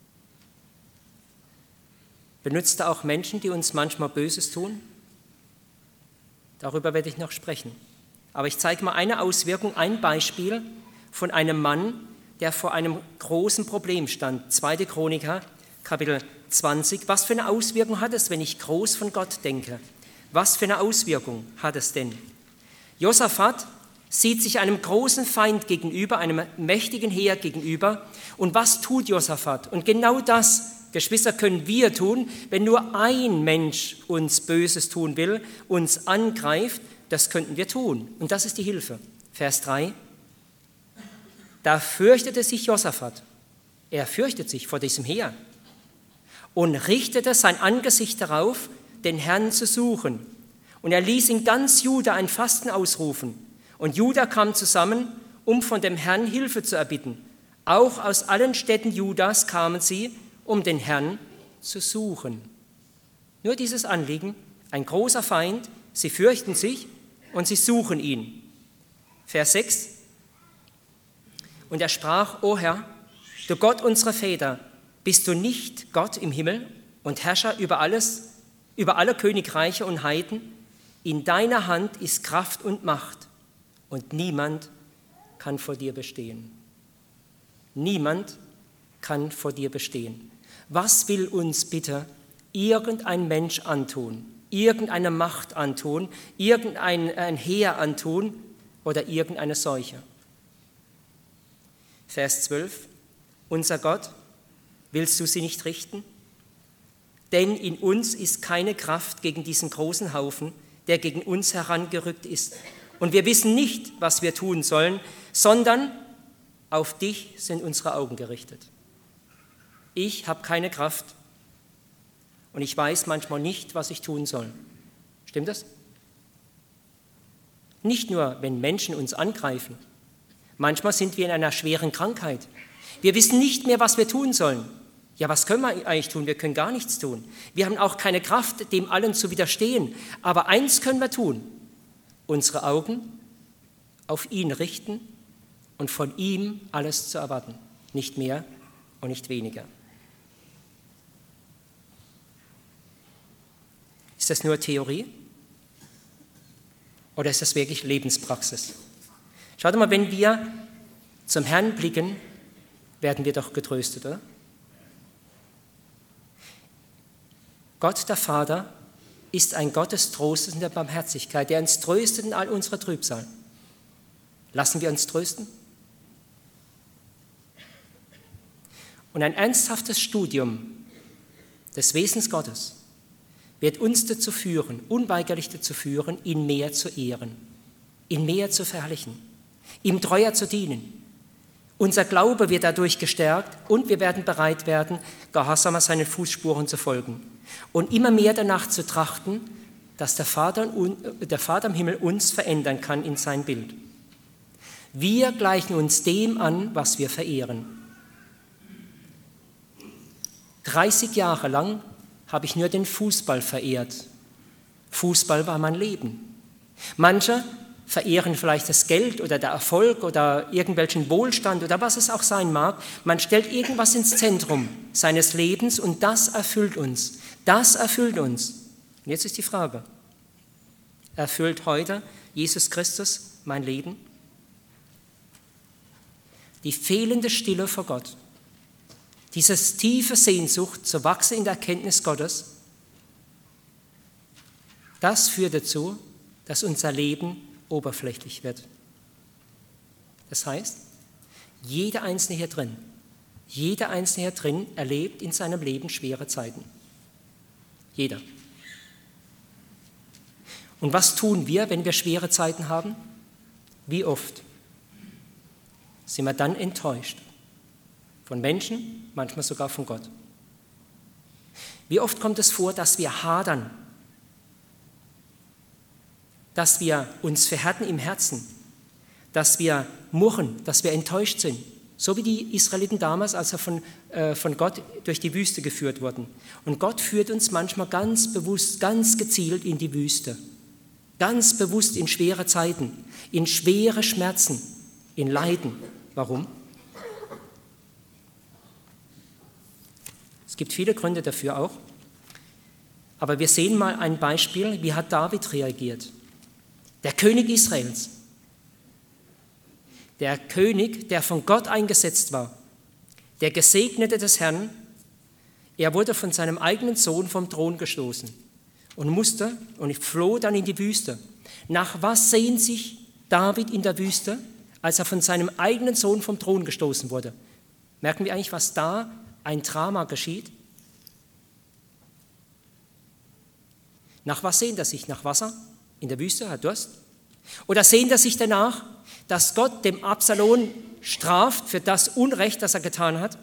Benutzt er auch Menschen, die uns manchmal Böses tun? Darüber werde ich noch sprechen. Aber ich zeige mal eine Auswirkung, ein Beispiel von einem Mann, der vor einem großen Problem stand. 2. Chroniker, Kapitel 20. Was für eine Auswirkung hat es, wenn ich groß von Gott denke? Was für eine Auswirkung hat es denn? Josaphat sieht sich einem großen Feind gegenüber, einem mächtigen Heer gegenüber. Und was tut Josaphat? Und genau das, Geschwister, können wir tun, wenn nur ein Mensch uns Böses tun will, uns angreift, das könnten wir tun. Und das ist die Hilfe. Vers 3. Da fürchtete sich Josaphat. Er fürchtet sich vor diesem Heer und richtete sein Angesicht darauf, den Herrn zu suchen. Und er ließ in ganz Juda ein Fasten ausrufen. Und Juda kam zusammen, um von dem Herrn Hilfe zu erbitten. Auch aus allen Städten Judas kamen sie, um den Herrn zu suchen. Nur dieses Anliegen, ein großer Feind, sie fürchten sich und sie suchen ihn. Vers 6. Und er sprach, O Herr, du Gott unserer Väter, bist du nicht Gott im Himmel und Herrscher über alles, über alle Königreiche und Heiden? In deiner Hand ist Kraft und Macht und niemand kann vor dir bestehen. Niemand kann vor dir bestehen. Was will uns bitte irgendein Mensch antun, irgendeine Macht antun, irgendein Heer antun oder irgendeine Seuche? Vers 12. Unser Gott, willst du sie nicht richten? Denn in uns ist keine Kraft gegen diesen großen Haufen, der gegen uns herangerückt ist. Und wir wissen nicht, was wir tun sollen, sondern auf dich sind unsere Augen gerichtet. Ich habe keine Kraft und ich weiß manchmal nicht, was ich tun soll. Stimmt das? Nicht nur, wenn Menschen uns angreifen. Manchmal sind wir in einer schweren Krankheit. Wir wissen nicht mehr, was wir tun sollen. Ja, was können wir eigentlich tun? Wir können gar nichts tun. Wir haben auch keine Kraft, dem allen zu widerstehen. Aber eins können wir tun: unsere Augen auf ihn richten und von ihm alles zu erwarten. Nicht mehr und nicht weniger. Ist das nur Theorie? Oder ist das wirklich Lebenspraxis? Schaut mal, wenn wir zum Herrn blicken, werden wir doch getröstet, oder? Gott, der Vater, ist ein Gott des Trostes und der Barmherzigkeit, der uns tröstet in all unserer Trübsal. Lassen wir uns trösten? Und ein ernsthaftes Studium des Wesens Gottes wird uns dazu führen, unweigerlich dazu führen, ihn mehr zu ehren, ihn mehr zu verherrlichen, ihm treuer zu dienen. Unser Glaube wird dadurch gestärkt und wir werden bereit werden, gehorsamer seinen Fußspuren zu folgen und immer mehr danach zu trachten, dass der Vater im Himmel uns verändern kann in sein Bild. Wir gleichen uns dem an, was wir verehren. 30 Jahre lang habe ich nur den Fußball verehrt. Fußball war mein Leben. Manche verehren vielleicht das Geld oder der Erfolg oder irgendwelchen Wohlstand oder was es auch sein mag. Man stellt irgendwas ins Zentrum seines Lebens und das erfüllt uns. Das erfüllt uns. Und jetzt ist die Frage, erfüllt heute Jesus Christus mein Leben? Die fehlende Stille vor Gott, diese tiefe Sehnsucht zu wachsen in der Erkenntnis Gottes, das führt dazu, dass unser Leben oberflächlich wird. Das heißt, jeder Einzelne hier drin erlebt in seinem Leben schwere Zeiten. Jeder. Und was tun wir, wenn wir schwere Zeiten haben? Wie oft sind wir dann enttäuscht? Von Menschen, manchmal sogar von Gott. Wie oft kommt es vor, dass wir hadern, dass wir uns verhärten im Herzen, dass wir murren, dass wir enttäuscht sind, so wie die Israeliten damals, als sie von Gott durch die Wüste geführt wurden. Und Gott führt uns manchmal ganz bewusst, ganz gezielt in die Wüste, ganz bewusst in schwere Zeiten, in schwere Schmerzen, in Leiden. Warum? Es gibt viele Gründe dafür auch, aber wir sehen mal ein Beispiel, wie hat David reagiert. Der König Israels, der König, der von Gott eingesetzt war, der Gesegnete des Herrn, er wurde von seinem eigenen Sohn vom Thron gestoßen und floh dann in die Wüste. Nach was sehnt sich David in der Wüste, als er von seinem eigenen Sohn vom Thron gestoßen wurde? Merken wir eigentlich, was da ein Drama geschieht? Nach was sehnt er sich? Nach Wasser? In der Wüste, hat Durst? Oder sehnt er sich danach, dass Gott dem Absalom straft für das Unrecht, das er getan hat?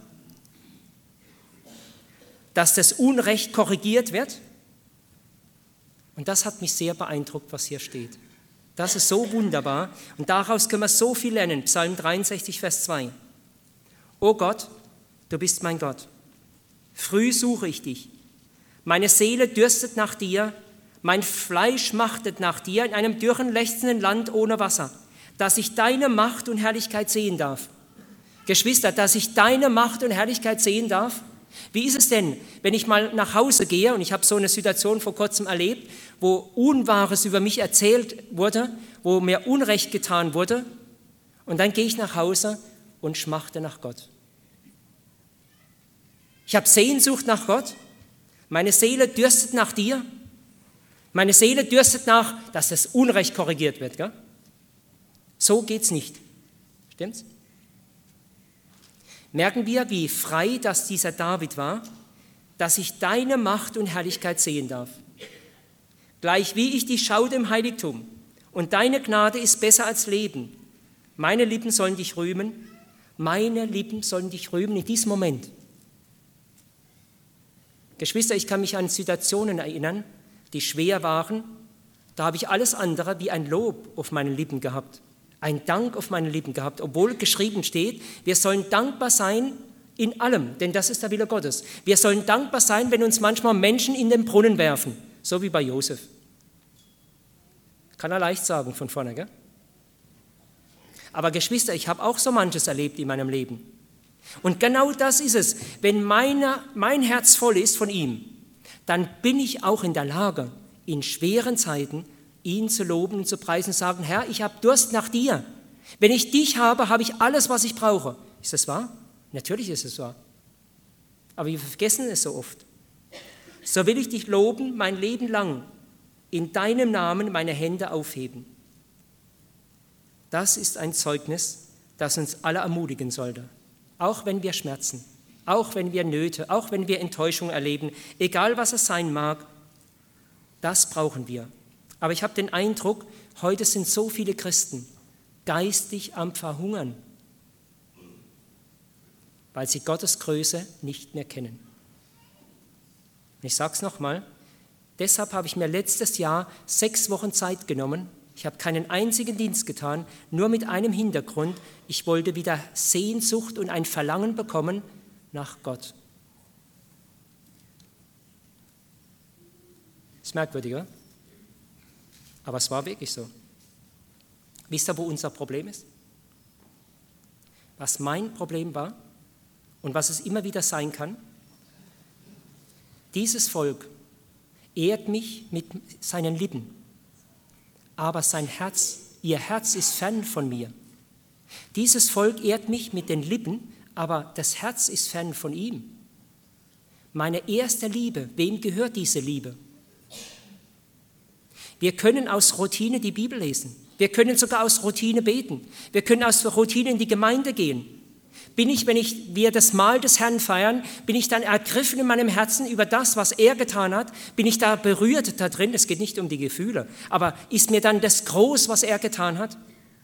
Dass das Unrecht korrigiert wird? Und das hat mich sehr beeindruckt, was hier steht. Das ist so wunderbar und daraus können wir so viel lernen. Psalm 63, Vers 2. O Gott, du bist mein Gott. Früh suche ich dich. Meine Seele dürstet nach dir. Mein Fleisch machtet nach dir in einem dürren, lechzenden Land ohne Wasser, dass ich deine Macht und Herrlichkeit sehen darf. Geschwister, dass ich deine Macht und Herrlichkeit sehen darf? Wie ist es denn, wenn ich mal nach Hause gehe, und ich habe so eine Situation vor kurzem erlebt, wo Unwahres über mich erzählt wurde, wo mir Unrecht getan wurde, und dann gehe ich nach Hause und schmachte nach Gott. Ich habe Sehnsucht nach Gott, meine Seele dürstet nach dir, meine Seele dürstet nach, dass das Unrecht korrigiert wird. Gell? So geht es nicht. Stimmt's? Merken wir, wie frei das dieser David war, dass ich deine Macht und Herrlichkeit sehen darf. Gleich wie ich dich schaute im Heiligtum, und deine Gnade ist besser als Leben. Meine Lippen sollen dich rühmen, in diesem Moment. Geschwister, ich kann mich an Situationen erinnern, die schwer waren, da habe ich alles andere wie ein Lob auf meinen Lippen gehabt, ein Dank auf meinen Lippen gehabt, obwohl geschrieben steht, wir sollen dankbar sein in allem, denn das ist der Wille Gottes. Wir sollen dankbar sein, wenn uns manchmal Menschen in den Brunnen werfen, so wie bei Josef. Kann er leicht sagen von vorne, gell? Aber Geschwister, ich habe auch so manches erlebt in meinem Leben. Und genau das ist es, wenn mein Herz voll ist von ihm, dann bin ich auch in der Lage, in schweren Zeiten ihn zu loben und zu preisen und sagen, Herr, ich habe Durst nach dir. Wenn ich dich habe, habe ich alles, was ich brauche. Ist das wahr? Natürlich ist es wahr. Aber wir vergessen es so oft. So will ich dich loben mein Leben lang, in deinem Namen meine Hände aufheben. Das ist ein Zeugnis, das uns alle ermutigen sollte. Auch wenn wir Schmerzen, auch wenn wir Nöte, auch wenn wir Enttäuschung erleben, egal was es sein mag, das brauchen wir. Aber ich habe den Eindruck, heute sind so viele Christen geistig am Verhungern, weil sie Gottes Größe nicht mehr kennen. Und ich sage es nochmal, Deshalb habe ich mir letztes Jahr 6 Wochen Zeit genommen. Ich habe keinen einzigen Dienst getan, nur mit einem Hintergrund. Ich wollte wieder Sehnsucht und ein Verlangen bekommen nach Gott. Ist merkwürdig, oder? Aber es war wirklich so. Wisst ihr, wo unser Problem ist? Was mein Problem war und was es immer wieder sein kann? Dieses Volk ehrt mich mit seinen Lippen, aber sein Herz, ihr Herz ist fern von mir. Dieses Volk ehrt mich mit den Lippen, aber das Herz ist fern von ihm. Meine erste Liebe, wem gehört diese Liebe? Wir können aus Routine die Bibel lesen. Wir können sogar aus Routine beten. Wir können aus Routine in die Gemeinde gehen. Wenn wir das Mahl des Herrn feiern, bin ich dann ergriffen in meinem Herzen über das, was er getan hat? Bin ich da berührt da drin? Es geht nicht um die Gefühle. Aber ist mir dann das groß, was er getan hat?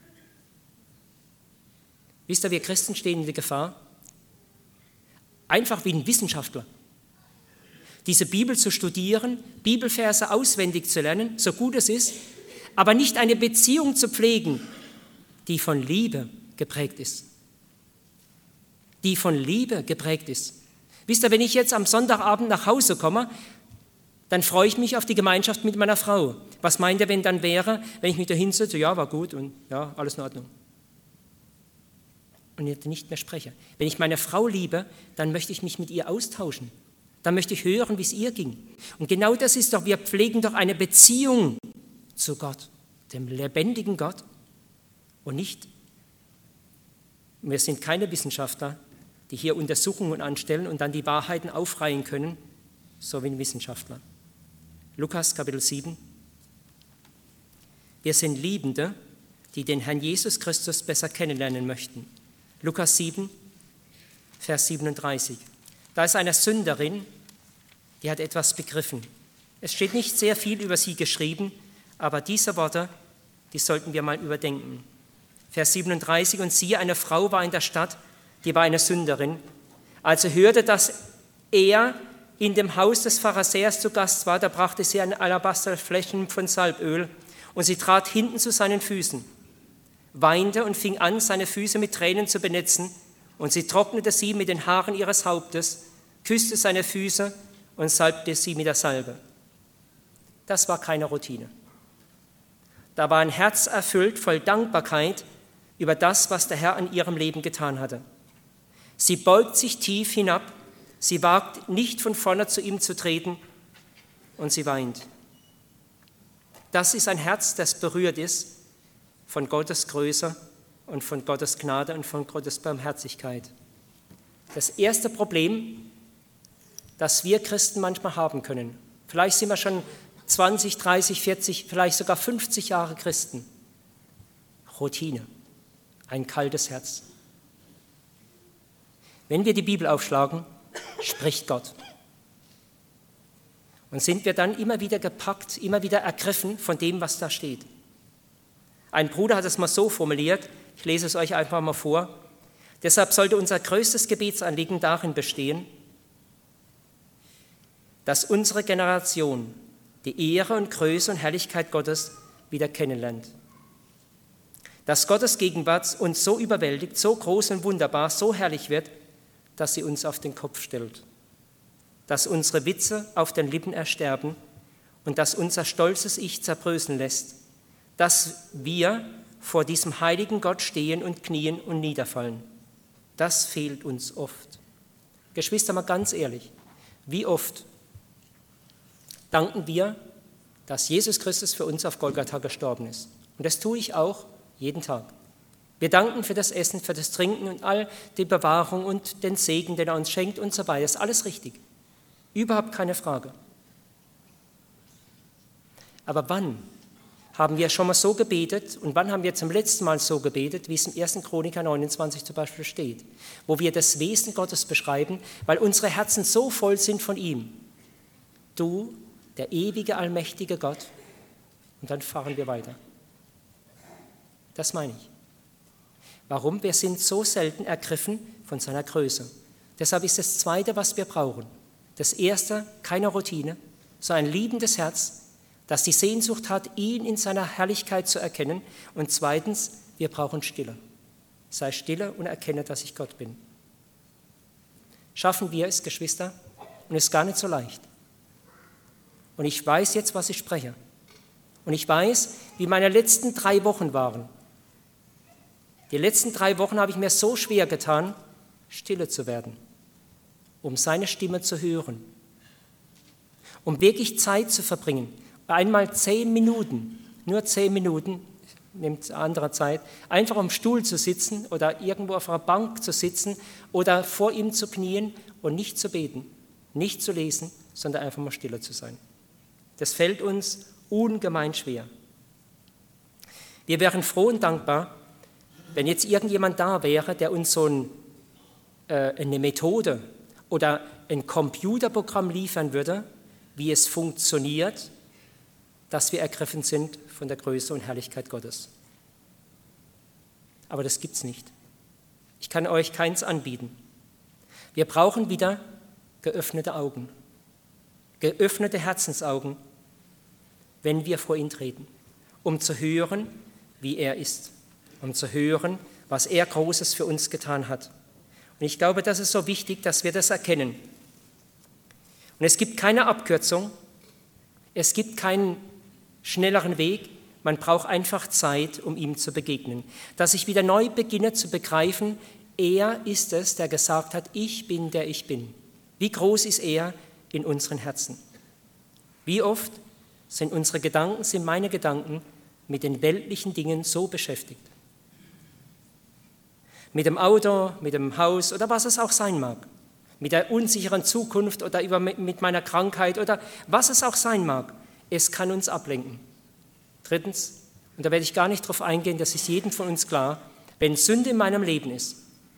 Wisst ihr, wir Christen stehen in der Gefahr, einfach wie ein Wissenschaftler, diese Bibel zu studieren, Bibelverse auswendig zu lernen, so gut es ist, aber nicht eine Beziehung zu pflegen, die von Liebe geprägt ist. Die von Liebe geprägt ist. Wisst ihr, wenn ich jetzt am Sonntagabend nach Hause komme, dann freue ich mich auf die Gemeinschaft mit meiner Frau. Was meint ihr, wenn dann wäre, wenn ich mich da hinsetze, ja, war gut und ja, alles in Ordnung. Und jetzt nicht mehr spreche. Wenn ich meine Frau liebe, dann möchte ich mich mit ihr austauschen. Dann möchte ich hören, wie es ihr ging. Und genau das ist doch, wir pflegen doch eine Beziehung zu Gott, dem lebendigen Gott. Und nicht, wir sind keine Wissenschaftler, die hier Untersuchungen anstellen und dann die Wahrheiten aufreihen können, so wie ein Wissenschaftler. Lukas Kapitel 7. Wir sind Liebende, die den Herrn Jesus Christus besser kennenlernen möchten. Lukas 7, Vers 37. Da ist eine Sünderin, die hat etwas begriffen. Es steht nicht sehr viel über sie geschrieben, aber diese Worte, die sollten wir mal überdenken. Vers 37, und siehe, eine Frau war in der Stadt, die war eine Sünderin. Als sie hörte, dass er in dem Haus des Pharisäers zu Gast war, da brachte sie ein Alabasterfläschchen von Salböl und sie trat hinten zu seinen Füßen, weinte und fing an, seine Füße mit Tränen zu benetzen, und sie trocknete sie mit den Haaren ihres Hauptes, küsste seine Füße und salbte sie mit der Salbe. Das war keine Routine. Da war ein Herz erfüllt voll Dankbarkeit über das, was der Herr an ihrem Leben getan hatte. Sie beugt sich tief hinab, sie wagt nicht von vorne zu ihm zu treten und sie weint. Das ist ein Herz, das berührt ist von Gottes Größe und von Gottes Gnade und von Gottes Barmherzigkeit. Das erste Problem, das wir Christen manchmal haben können, vielleicht sind wir schon 20, 30, 40, vielleicht sogar 50 Jahre Christen. Routine, ein kaltes Herz. Wenn wir die Bibel aufschlagen, spricht Gott. Und sind wir dann immer wieder gepackt, immer wieder ergriffen von dem, was da steht. Ein Bruder hat es mal so formuliert, ich lese es euch einfach mal vor. Deshalb sollte unser größtes Gebetsanliegen darin bestehen, dass unsere Generation die Ehre und Größe und Herrlichkeit Gottes wieder kennenlernt. Dass Gottes Gegenwart uns so überwältigt, so groß und wunderbar, so herrlich wird, dass sie uns auf den Kopf stellt. Dass unsere Witze auf den Lippen ersterben und dass unser stolzes Ich zerbröseln lässt. Dass wir vor diesem heiligen Gott stehen und knien und niederfallen. Das fehlt uns oft. Geschwister, mal ganz ehrlich, wie oft danken wir, dass Jesus Christus für uns auf Golgatha gestorben ist. Und das tue ich auch jeden Tag. Wir danken für das Essen, für das Trinken und all die Bewahrung und den Segen, den er uns schenkt und so weiter. Das ist alles richtig. Überhaupt keine Frage. Aber wann haben wir schon mal so gebetet und wann haben wir zum letzten Mal so gebetet, wie es im 1. Chroniker 29 zum Beispiel steht, wo wir das Wesen Gottes beschreiben, weil unsere Herzen so voll sind von ihm. Du, der ewige, allmächtige Gott. Und dann fahren wir weiter. Das meine ich. Warum? Wir sind so selten ergriffen von seiner Größe. Deshalb ist das Zweite, was wir brauchen. Das Erste, keine Routine. so ein liebendes Herz, das die Sehnsucht hat, ihn in seiner Herrlichkeit zu erkennen. Und zweitens, wir brauchen Stille. Sei stille und erkenne, dass ich Gott bin. Schaffen wir es, Geschwister? Und es ist gar nicht so leicht. Und ich weiß jetzt, was ich spreche. Und ich weiß, wie meine letzten 3 Wochen waren. Die letzten 3 Wochen habe ich mir so schwer getan, stille zu werden, um seine Stimme zu hören, um wirklich Zeit zu verbringen. Einmal 10 Minuten, nur 10 Minuten, nimmt andere Zeit, einfach am Stuhl zu sitzen oder irgendwo auf einer Bank zu sitzen oder vor ihm zu knien und nicht zu beten, nicht zu lesen, sondern einfach mal stille zu sein. Das fällt uns ungemein schwer. Wir wären froh und dankbar, wenn jetzt irgendjemand da wäre, der uns so eine Methode oder ein Computerprogramm liefern würde, wie es funktioniert, dass wir ergriffen sind von der Größe und Herrlichkeit Gottes. Aber das gibt es nicht. Ich kann euch keins anbieten. Wir brauchen wieder geöffnete Augen, geöffnete Herzensaugen, wenn wir vor ihn treten, um zu hören, wie er ist, um zu hören, was er Großes für uns getan hat. Und ich glaube, das ist so wichtig, dass wir das erkennen. Und es gibt keine Abkürzung, es gibt keinen schnelleren Weg, man braucht einfach Zeit, um ihm zu begegnen. Dass ich wieder neu beginne zu begreifen, er ist es, der gesagt hat, ich bin, der ich bin. Wie groß ist er in unseren Herzen? Wie oft sind unsere Gedanken, sind meine Gedanken mit den weltlichen Dingen so beschäftigt? Mit dem Auto, mit dem Haus oder was es auch sein mag. Mit der unsicheren Zukunft oder mit meiner Krankheit oder was es auch sein mag. Es kann uns ablenken. Drittens, und da werde ich gar nicht drauf eingehen, das ist jedem von uns klar, wenn Sünde in meinem Leben ist,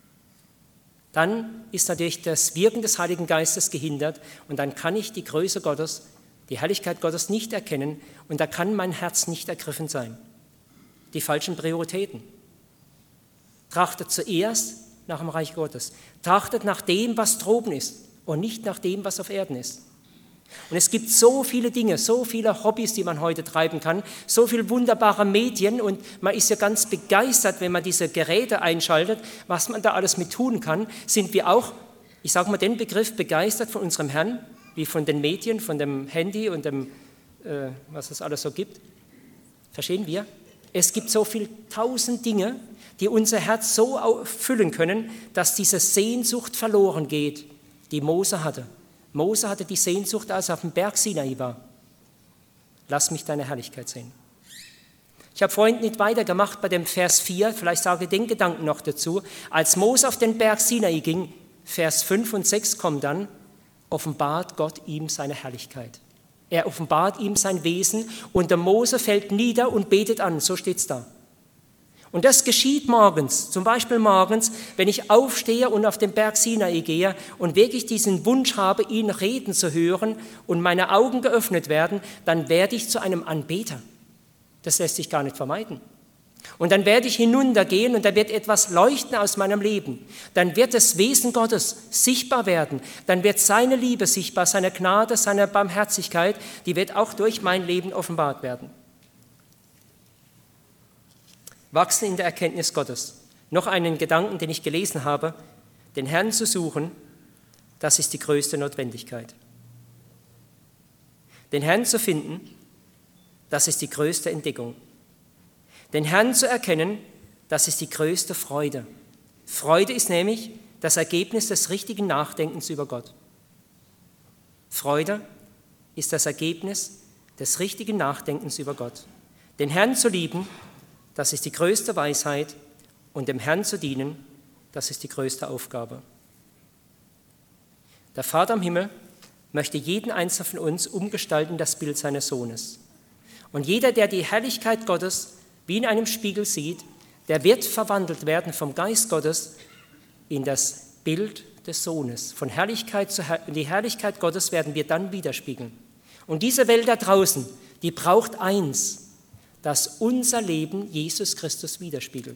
dann ist natürlich das Wirken des Heiligen Geistes gehindert und dann kann ich die Größe Gottes, die Herrlichkeit Gottes nicht erkennen und da kann mein Herz nicht ergriffen sein. Die falschen Prioritäten. Trachtet zuerst nach dem Reich Gottes. Trachtet nach dem, was droben ist und nicht nach dem, was auf Erden ist. Und es gibt so viele Dinge, so viele Hobbys, die man heute treiben kann, so viele wunderbare Medien und man ist ja ganz begeistert, wenn man diese Geräte einschaltet, was man da alles mit tun kann. Sind wir auch, ich sage mal den Begriff, begeistert von unserem Herrn, wie von den Medien, von dem Handy und dem, was es alles so gibt? Verstehen wir? Es gibt so viele 1000 Dinge, die unser Herz so füllen können, dass diese Sehnsucht verloren geht, die Mose hatte. Mose hatte die Sehnsucht, als er auf dem Berg Sinai war. Lass mich deine Herrlichkeit sehen. Ich habe vorhin nicht weitergemacht bei dem Vers 4, vielleicht sage ich den Gedanken noch dazu. Als Mose auf den Berg Sinai ging, Vers 5 und 6 kommen dann, offenbart Gott ihm seine Herrlichkeit. Er offenbart ihm sein Wesen und der Mose fällt nieder und betet an, so steht es da. Und das geschieht morgens, zum Beispiel morgens, wenn ich aufstehe und auf den Berg Sinai gehe und wirklich diesen Wunsch habe, ihn reden zu hören und meine Augen geöffnet werden, dann werde ich zu einem Anbeter. Das lässt sich gar nicht vermeiden. Und dann werde ich hinuntergehen und da wird etwas leuchten aus meinem Leben. Dann wird das Wesen Gottes sichtbar werden. Dann wird seine Liebe sichtbar, seine Gnade, seine Barmherzigkeit, die wird auch durch mein Leben offenbart werden. Wachsen in der Erkenntnis Gottes. Noch einen Gedanken, den ich gelesen habe, den Herrn zu suchen, das ist die größte Notwendigkeit. Den Herrn zu finden, das ist die größte Entdeckung. Den Herrn zu erkennen, das ist die größte Freude. Freude ist nämlich das Ergebnis des richtigen Nachdenkens über Gott. Freude ist das Ergebnis des richtigen Nachdenkens über Gott. Den Herrn zu lieben, das ist die größte Weisheit und dem Herrn zu dienen, das ist die größte Aufgabe. Der Vater im Himmel möchte jeden Einzelnen von uns umgestalten, das Bild seines Sohnes. Und jeder, der die Herrlichkeit Gottes wie in einem Spiegel sieht, der wird verwandelt werden vom Geist Gottes in das Bild des Sohnes. Von Herrlichkeit zu die Herrlichkeit Gottes werden wir dann widerspiegeln. Und diese Welt da draußen, die braucht eins, dass unser Leben Jesus Christus widerspiegelt.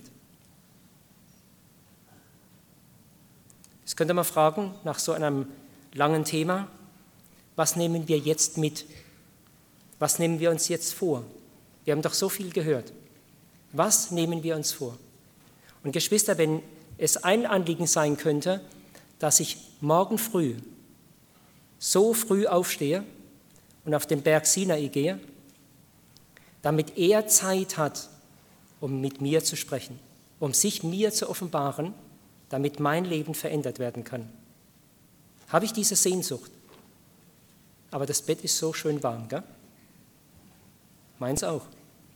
Jetzt könnte man fragen, nach so einem langen Thema, was nehmen wir jetzt mit? Was nehmen wir uns jetzt vor? Wir haben doch so viel gehört. Was nehmen wir uns vor? Und Geschwister, wenn es ein Anliegen sein könnte, dass ich morgen früh so früh aufstehe und auf den Berg Sinai gehe, damit er Zeit hat, um mit mir zu sprechen, um sich mir zu offenbaren, damit mein Leben verändert werden kann. Habe ich diese Sehnsucht? Aber das Bett ist so schön warm, gell? Meins auch.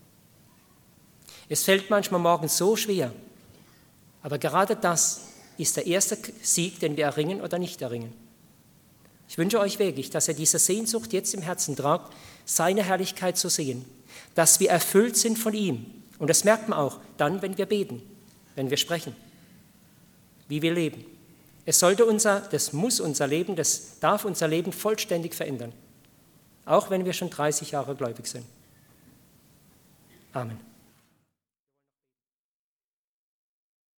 Es fällt manchmal morgens so schwer, aber gerade das ist der erste Sieg, den wir erringen oder nicht erringen. Ich wünsche euch wirklich, dass ihr diese Sehnsucht jetzt im Herzen tragt, seine Herrlichkeit zu sehen, dass wir erfüllt sind von ihm. Und das merkt man auch dann, wenn wir beten, wenn wir sprechen, wie wir leben. Das muss unser Leben, das darf unser Leben vollständig verändern, auch wenn wir schon 30 Jahre gläubig sind. Amen.